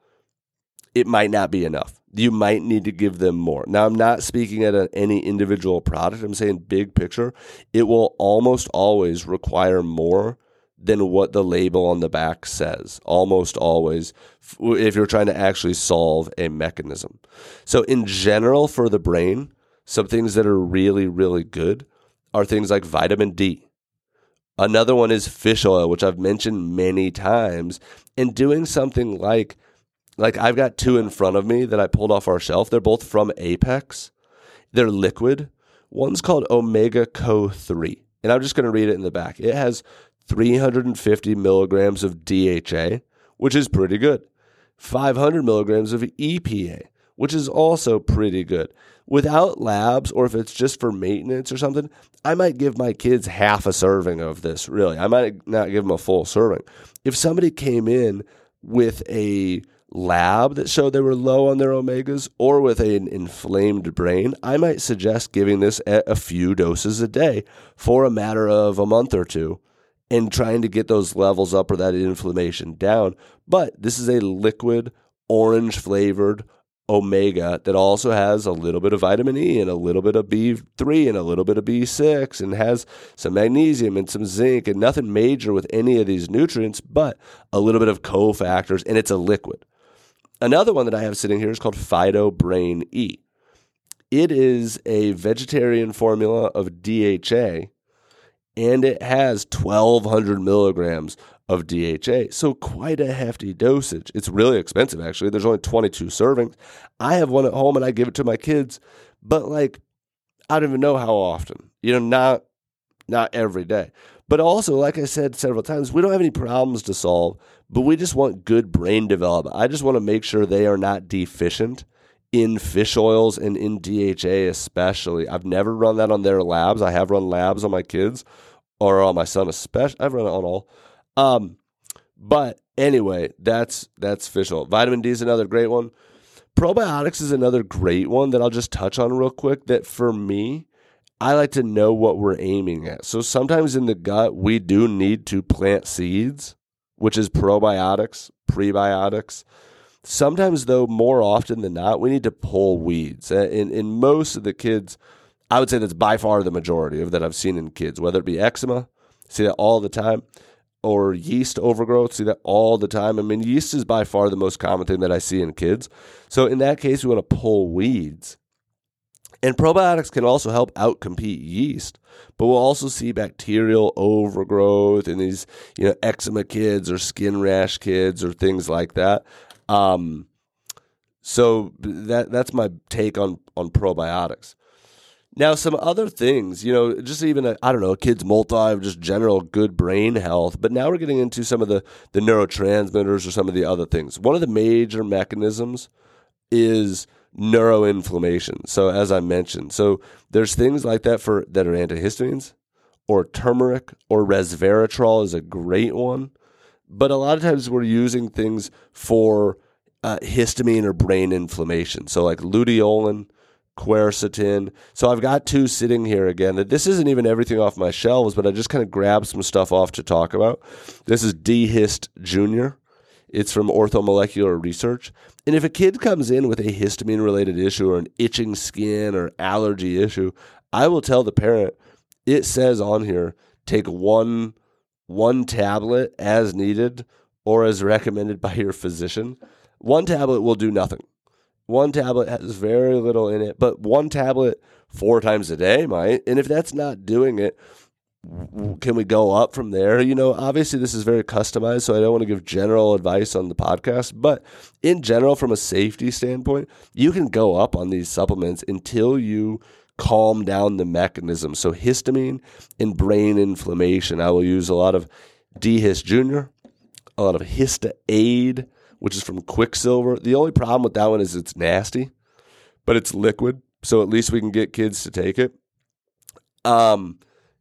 it might not be enough. You might need to give them more. Now, I'm not speaking at a, any individual product. I'm saying big picture. It will almost always require more than what the label on the back says, almost always, if you're trying to actually solve a mechanism. So in general, for the brain, some things that are really, really good are things like vitamin D. Another one is fish oil, which I've mentioned many times, and doing something like, like I've got two in front of me that I pulled off our shelf. They're both from Apex. They're liquid. One's called Omega C O three, and I'm just going to read it in the back. It has three hundred fifty milligrams of D H A, which is pretty good. five hundred milligrams of E P A, which is also pretty good. Without labs, or if it's just for maintenance or something, I might give my kids half a serving of this, really. I might not give them a full serving. If somebody came in with a lab that showed they were low on their omegas or with an inflamed brain, I might suggest giving this at a few doses a day for a matter of a month or two and trying to get those levels up or that inflammation down. But this is a liquid, orange-flavored omega that also has a little bit of vitamin E and a little bit of B three and a little bit of B six and has some magnesium and some zinc and nothing major with any of these nutrients, but a little bit of cofactors, and it's a liquid. Another one that I have sitting here is called PhytoBrain E. It is a vegetarian formula of D H A, and it has twelve hundred milligrams of D H A, so quite a hefty dosage. It's really expensive, actually. There's only twenty-two servings. I have one at home, and I give it to my kids, but, like, I don't even know how often. You know, not not every day. But also, like I said several times, we don't have any problems to solve, but we just want good brain development. I just want to make sure they are not deficient in fish oils and in D H A especially. I've never run that on their labs. I have run labs on my kids or on my son especially. I've run it on all. Um, But anyway, that's that's fish oil. Vitamin D is another great one. Probiotics is another great one that I'll just touch on real quick, that for me, I like to know what we're aiming at. So sometimes in the gut, we do need to plant seeds, which is probiotics, prebiotics. Sometimes, though, more often than not, we need to pull weeds. In, in most of the kids, I would say that's by far the majority of that I've seen in kids, whether it be eczema, see that all the time, or yeast overgrowth, see that all the time. I mean, yeast is by far the most common thing that I see in kids. So in that case, we want to pull weeds. And probiotics can also help outcompete yeast, but we'll also see bacterial overgrowth in these, you know, eczema kids or skin rash kids or things like that. Um, so that that's my take on, on probiotics. Now, some other things, you know, just even, a, I don't know, a kid's multi, just general good brain health. But now we're getting into some of the, the neurotransmitters or some of the other things. One of the major mechanisms is neuroinflammation. So as I mentioned, so there's things like that for that are antihistamines, or turmeric, or resveratrol is a great one. But a lot of times we're using things for uh, histamine or brain inflammation. So like luteolin, quercetin. So I've got two sitting here again. This isn't even everything off my shelves, but I just kind of grabbed some stuff off to talk about. This is D-Hist Junior. It's from Orthomolecular Research. And if a kid comes in with a histamine-related issue or an itching skin or allergy issue, I will tell the parent, it says on here, take one, one tablet as needed or as recommended by your physician. One tablet will do nothing. One tablet has very little in it, but one tablet four times a day might. And if that's not doing it, can we go up from there? You know, obviously this is very customized, so I don't want to give general advice on the podcast. But in general, from a safety standpoint, you can go up on these supplements until you calm down the mechanism. So histamine and brain inflammation, I will use a lot of D-Hist Junior, a lot of Hista-Aid, which is from Quicksilver. The only problem with that one is it's nasty, but it's liquid, so at least we can get kids to take it. Um,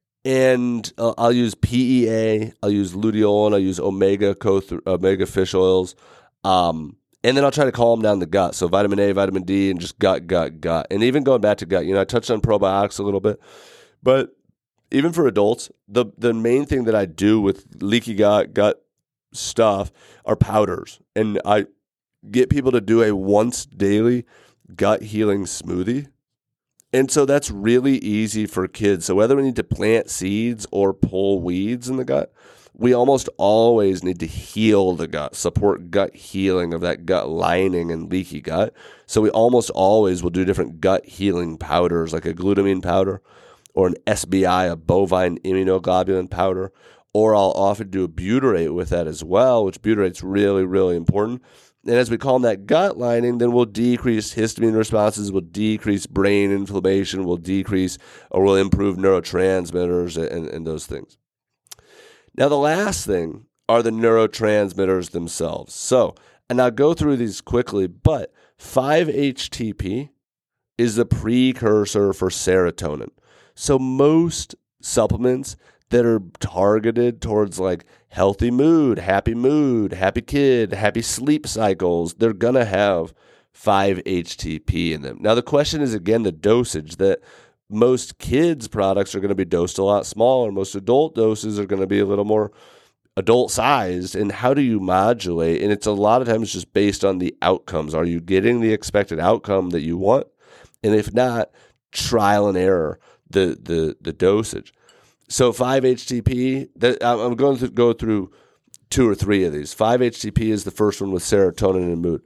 and uh, I'll use P E A, I'll use luteolin, I'll use omega co- omega fish oils, um, and then I'll try to calm down the gut. So vitamin A, vitamin D, and just gut, gut, gut. And even going back to gut, you know, I touched on probiotics a little bit, but even for adults, the the main thing that I do with leaky gut, gut stuff are powders. And I get people to do a once daily gut healing smoothie. And so that's really easy for kids. So whether we need to plant seeds or pull weeds in the gut, we almost always need to heal the gut, support gut healing of that gut lining and leaky gut. So we almost always will do different gut healing powders, like a glutamine powder or an S B I, a bovine immunoglobulin powder, or I'll often do a butyrate with that as well, which butyrate's really, really important. And as we calm that gut lining, then we'll decrease histamine responses, we'll decrease brain inflammation, we'll decrease or we'll improve neurotransmitters and, and those things. Now, the last thing are the neurotransmitters themselves. So, and I'll go through these quickly, but five H T P is the precursor for serotonin. So most supplements that are targeted towards like healthy mood, happy mood, happy kid, happy sleep cycles, they're going to have five H T P in them. Now, the question is, again, the dosage, that most kids' products are going to be dosed a lot smaller. Most adult doses are going to be a little more adult-sized. And how do you modulate? And it's a lot of times just based on the outcomes. Are you getting the expected outcome that you want? And if not, trial and error the the the dosage. So five H T P, that, I'm going to go through two or three of these. five H T P is the first one with serotonin and mood.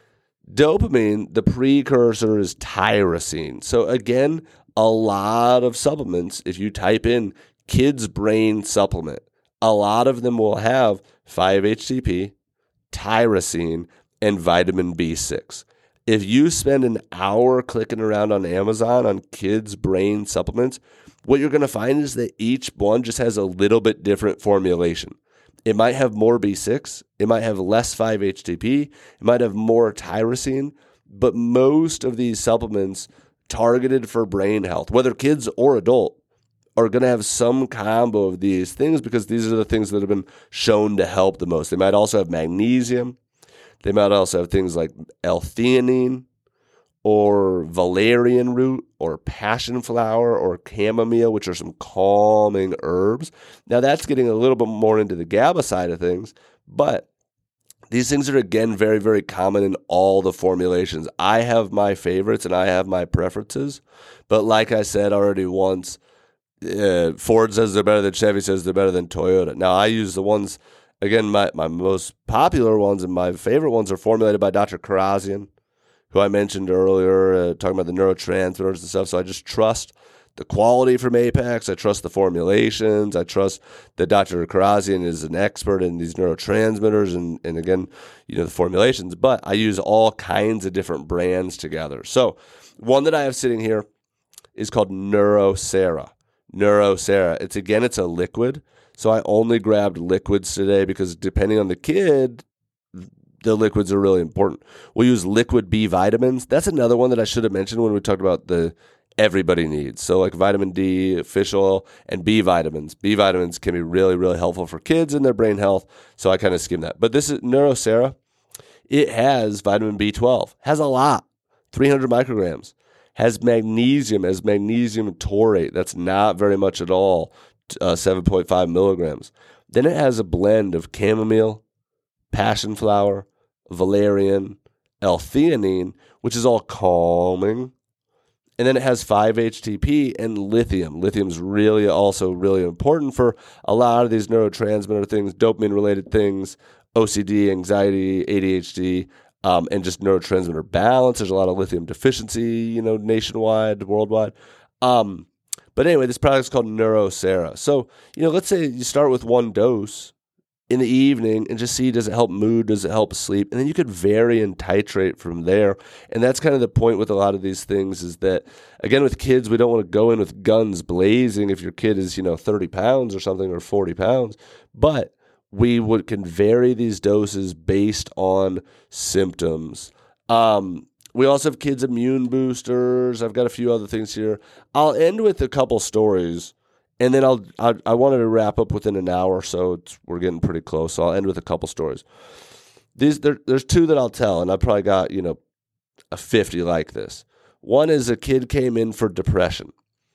Dopamine, the precursor is tyrosine. So again, a lot of supplements, if you type in kids brain supplement, a lot of them will have five H T P, tyrosine, and vitamin B six. If you spend an hour clicking around on Amazon on kids brain supplements, what you're going to find is that each one just has a little bit different formulation. It might have more B six, it might have less five H T P, it might have more tyrosine, but most of these supplements targeted for brain health, whether kids or adult, are going to have some combo of these things because these are the things that have been shown to help the most. They might also have magnesium. They might also have things like L-theanine or valerian root or passion flower or chamomile, which are some calming herbs. Now, that's getting a little bit more into the GABA side of things, but these things are, again, very, very common in all the formulations. I have my favorites and I have my preferences, but like I said already once, uh, Ford says they're better than Chevy, says they're better than Toyota. Now, I use the ones, again, my, my most popular ones and my favorite ones are formulated by Doctor Karazian, who I mentioned earlier, uh, talking about the neurotransmitters and stuff. So I just trust the quality from Apex. I trust the formulations. I trust that Doctor Karazian is an expert in these neurotransmitters and, and again, you know, the formulations. But I use all kinds of different brands together. So one that I have sitting here is called Neurocera. Neurocera. It's, again, it's a liquid. So I only grabbed liquids today because depending on the kid, the liquids are really important. We'll use liquid B vitamins. That's another one that I should have mentioned when we talked about the everybody needs. So like vitamin D, fish oil, and B vitamins. B vitamins can be really, really helpful for kids and their brain health. So I kind of skim that. But this is Neurocera. It has vitamin B twelve. Has a lot. three hundred micrograms. Has magnesium as magnesium taurate. That's not very much at all. Uh, seven point five milligrams. Then it has a blend of chamomile, passion flower, valerian, L-theanine, which is all calming. And then it has five H T P and lithium. Lithium's really also really important for a lot of these neurotransmitter things, dopamine-related things, O C D, anxiety, A D H D, um, and just neurotransmitter balance. There's a lot of lithium deficiency, you know, nationwide, worldwide. Um, but anyway, this product is called Neurocera. So, you know, let's say you start with one dose in the evening and just see, does it help mood? Does it help sleep? And then you could vary and titrate from there. And that's kind of the point with a lot of these things is that, again, with kids, we don't want to go in with guns blazing if your kid is, you know, thirty pounds or something or forty pounds. But we would can vary these doses based on symptoms. Um, we also have kids' immune boosters. I've got a few other things here. I'll end with a couple stories. And then I'll, I, I wanted to wrap up within an hour, so it's, we're getting pretty close. So I'll end with a couple stories. These there, there's two that I'll tell, and I probably got, you know, a fifty like this. One is a kid came in for depression.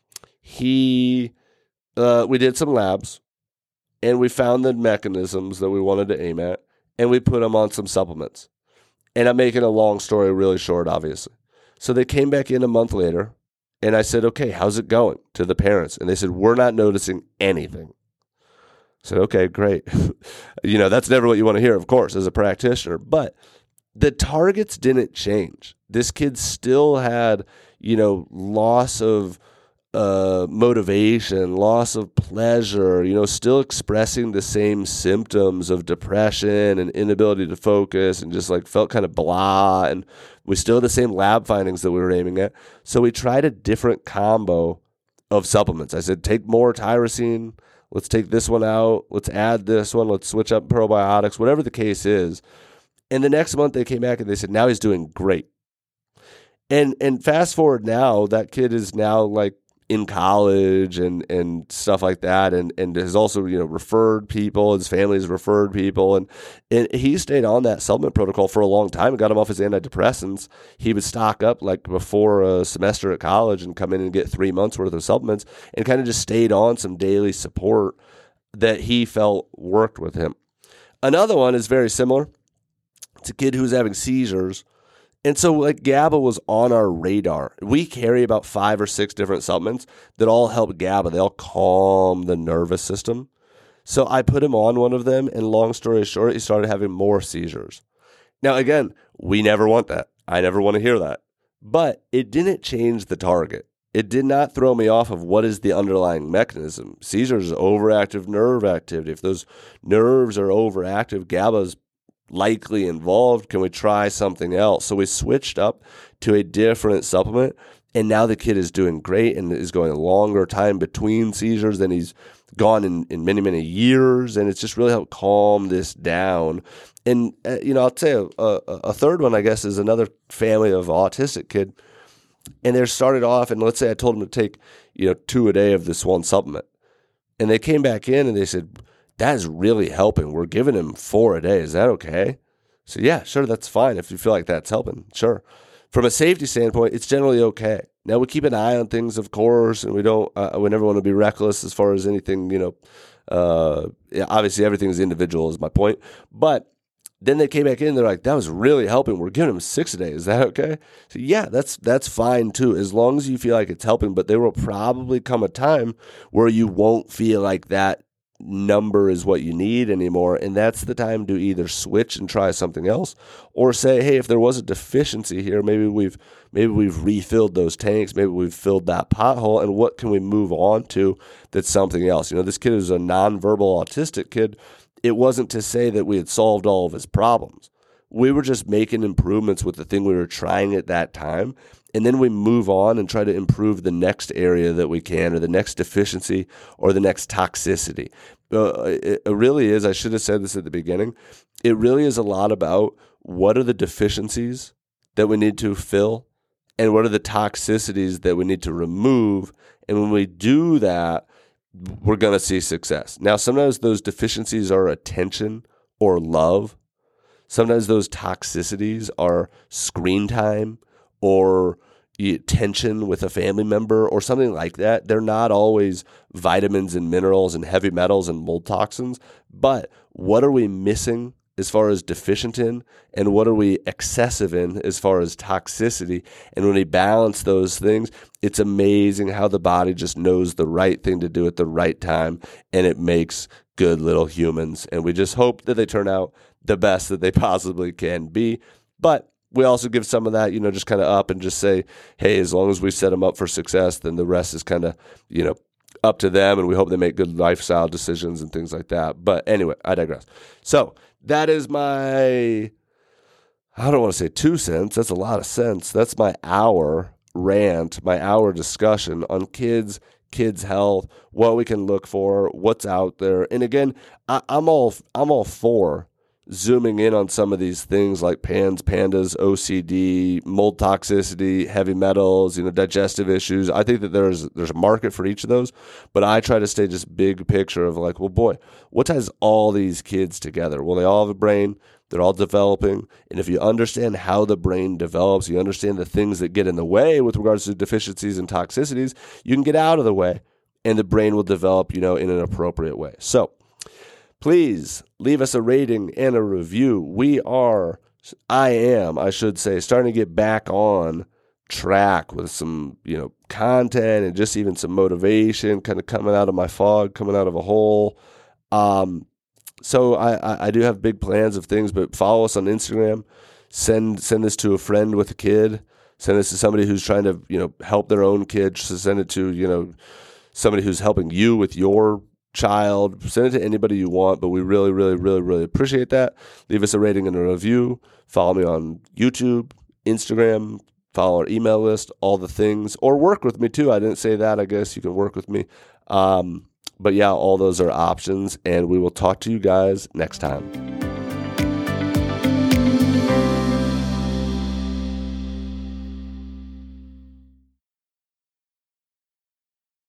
He, uh, we did some labs, and we found the mechanisms that we wanted to aim at, and we put them on some supplements. And I'm making a long story really short, obviously. So they came back in a month later. And I said, okay, how's it going to the parents? And they said, we're not noticing anything. I said, okay, great. You know, that's never what you want to hear, of course, as a practitioner. But the targets didn't change. This kid still had, you know, loss of uh, motivation, loss of pleasure, you know, still expressing the same symptoms of depression and inability to focus and just like felt kind of blah. And we still had the same lab findings that we were aiming at. So we tried a different combo of supplements. I said, take more tyrosine. Let's take this one out. Let's add this one. Let's switch up probiotics, whatever the case is. And the next month they came back and they said, now he's doing great. And and fast forward now, that kid is now like in college and, and stuff like that, and, and has also, you know, referred people, his family's referred people, and, and he stayed on that supplement protocol for a long time and got him off his antidepressants. He would stock up like before a semester at college and come in and get three months worth of supplements and kind of just stayed on some daily support that he felt worked with him. Another one is very similar. It's a kid who was having seizures. And so like GABA was on our radar. We carry about five or six different supplements that all help GABA. They all calm the nervous system. So I put him on one of them, and long story short, he started having more seizures. Now, again, we never want that. I never want to hear that. But it didn't change the target. It did not throw me off of what is the underlying mechanism. Seizures is overactive nerve activity. If those nerves are overactive, GABA's likely involved. Can we try something else? So we switched up to a different supplement, and now the kid is doing great and is going a longer time between seizures than he's gone in, in many, many years, and it's just really helped calm this down. And, uh, you know, I'll tell you, a, a third one, I guess, is another family of autistic kid, and they're started off, and let's say I told him to take, you know, two a day of this one supplement. And they came back in and they said, that is really helping. We're giving him four a day. Is that okay? So yeah, sure, that's fine if you feel like that's helping. Sure. From a safety standpoint, it's generally okay. Now we keep an eye on things, of course, and we don't. Uh, we never want to be reckless as far as anything. You know, uh, yeah, obviously everything is individual, is my point. But then they came back in. They're like, that was really helping. We're giving him six a day. Is that okay? So yeah, that's that's fine too, as long as you feel like it's helping. But there will probably come a time where you won't feel like that number is what you need anymore, and that's the time to either switch and try something else, or say, hey, if there was a deficiency here, maybe we've maybe we've refilled those tanks, maybe we've filled that pothole, and what can we move on to that's something else? You know, this kid is a nonverbal autistic kid. It wasn't to say that we had solved all of his problems. We were just making improvements with the thing we were trying at that time. And then we move on and try to improve the next area that we can, or the next deficiency, or the next toxicity. Uh, it, it really is, I should have said this at the beginning, it really is a lot about what are the deficiencies that we need to fill, and what are the toxicities that we need to remove. And when we do that, we're going to see success. Now, sometimes those deficiencies are attention or love. Sometimes those toxicities are screen time, or tension with a family member, or something like that. They're not always vitamins and minerals and heavy metals and mold toxins, but what are we missing as far as deficient in, and what are we excessive in as far as toxicity? And when we balance those things, it's amazing how the body just knows the right thing to do at the right time, and it makes good little humans. And we just hope that they turn out the best that they possibly can be. But we also give some of that, you know, just kind of up and just say, hey, as long as we set them up for success, then the rest is kind of, you know, up to them. And we hope they make good lifestyle decisions and things like that. But anyway, I digress. So that is my, I don't want to say two cents. That's a lot of cents. That's my hour rant, my hour discussion on kids, kids' health, what we can look for, what's out there. And again, I, I'm all, I'm all for zooming in on some of these things like PANS, PANDAS, O C D, mold toxicity, heavy metals, you know, digestive issues. I think that there's there's a market for each of those, but I try to stay just big picture of like, well, boy, what ties all these kids together? Well, they all have a brain. They're all developing. And if you understand how the brain develops, you understand the things that get in the way with regards to deficiencies and toxicities, you can get out of the way, and the brain will develop, you know, in an appropriate way. So please leave us a rating and a review. We are, I am, I should say, starting to get back on track with some, you know, content and just even some motivation, kind of coming out of my fog, coming out of a hole. Um, so I, I do have big plans of things, but follow us on Instagram. Send send this to a friend with a kid. Send this to somebody who's trying to, you know, help their own kid. So send it to, you know, somebody who's helping you with your child. Send it to anybody you want, but we really, really, really, really appreciate that. Leave us a rating and a review. Follow me on YouTube, Instagram, follow our email list, all the things, or work with me too. I didn't say that. I guess you can work with me. Um, but yeah, all those are options, and we will talk to you guys next time.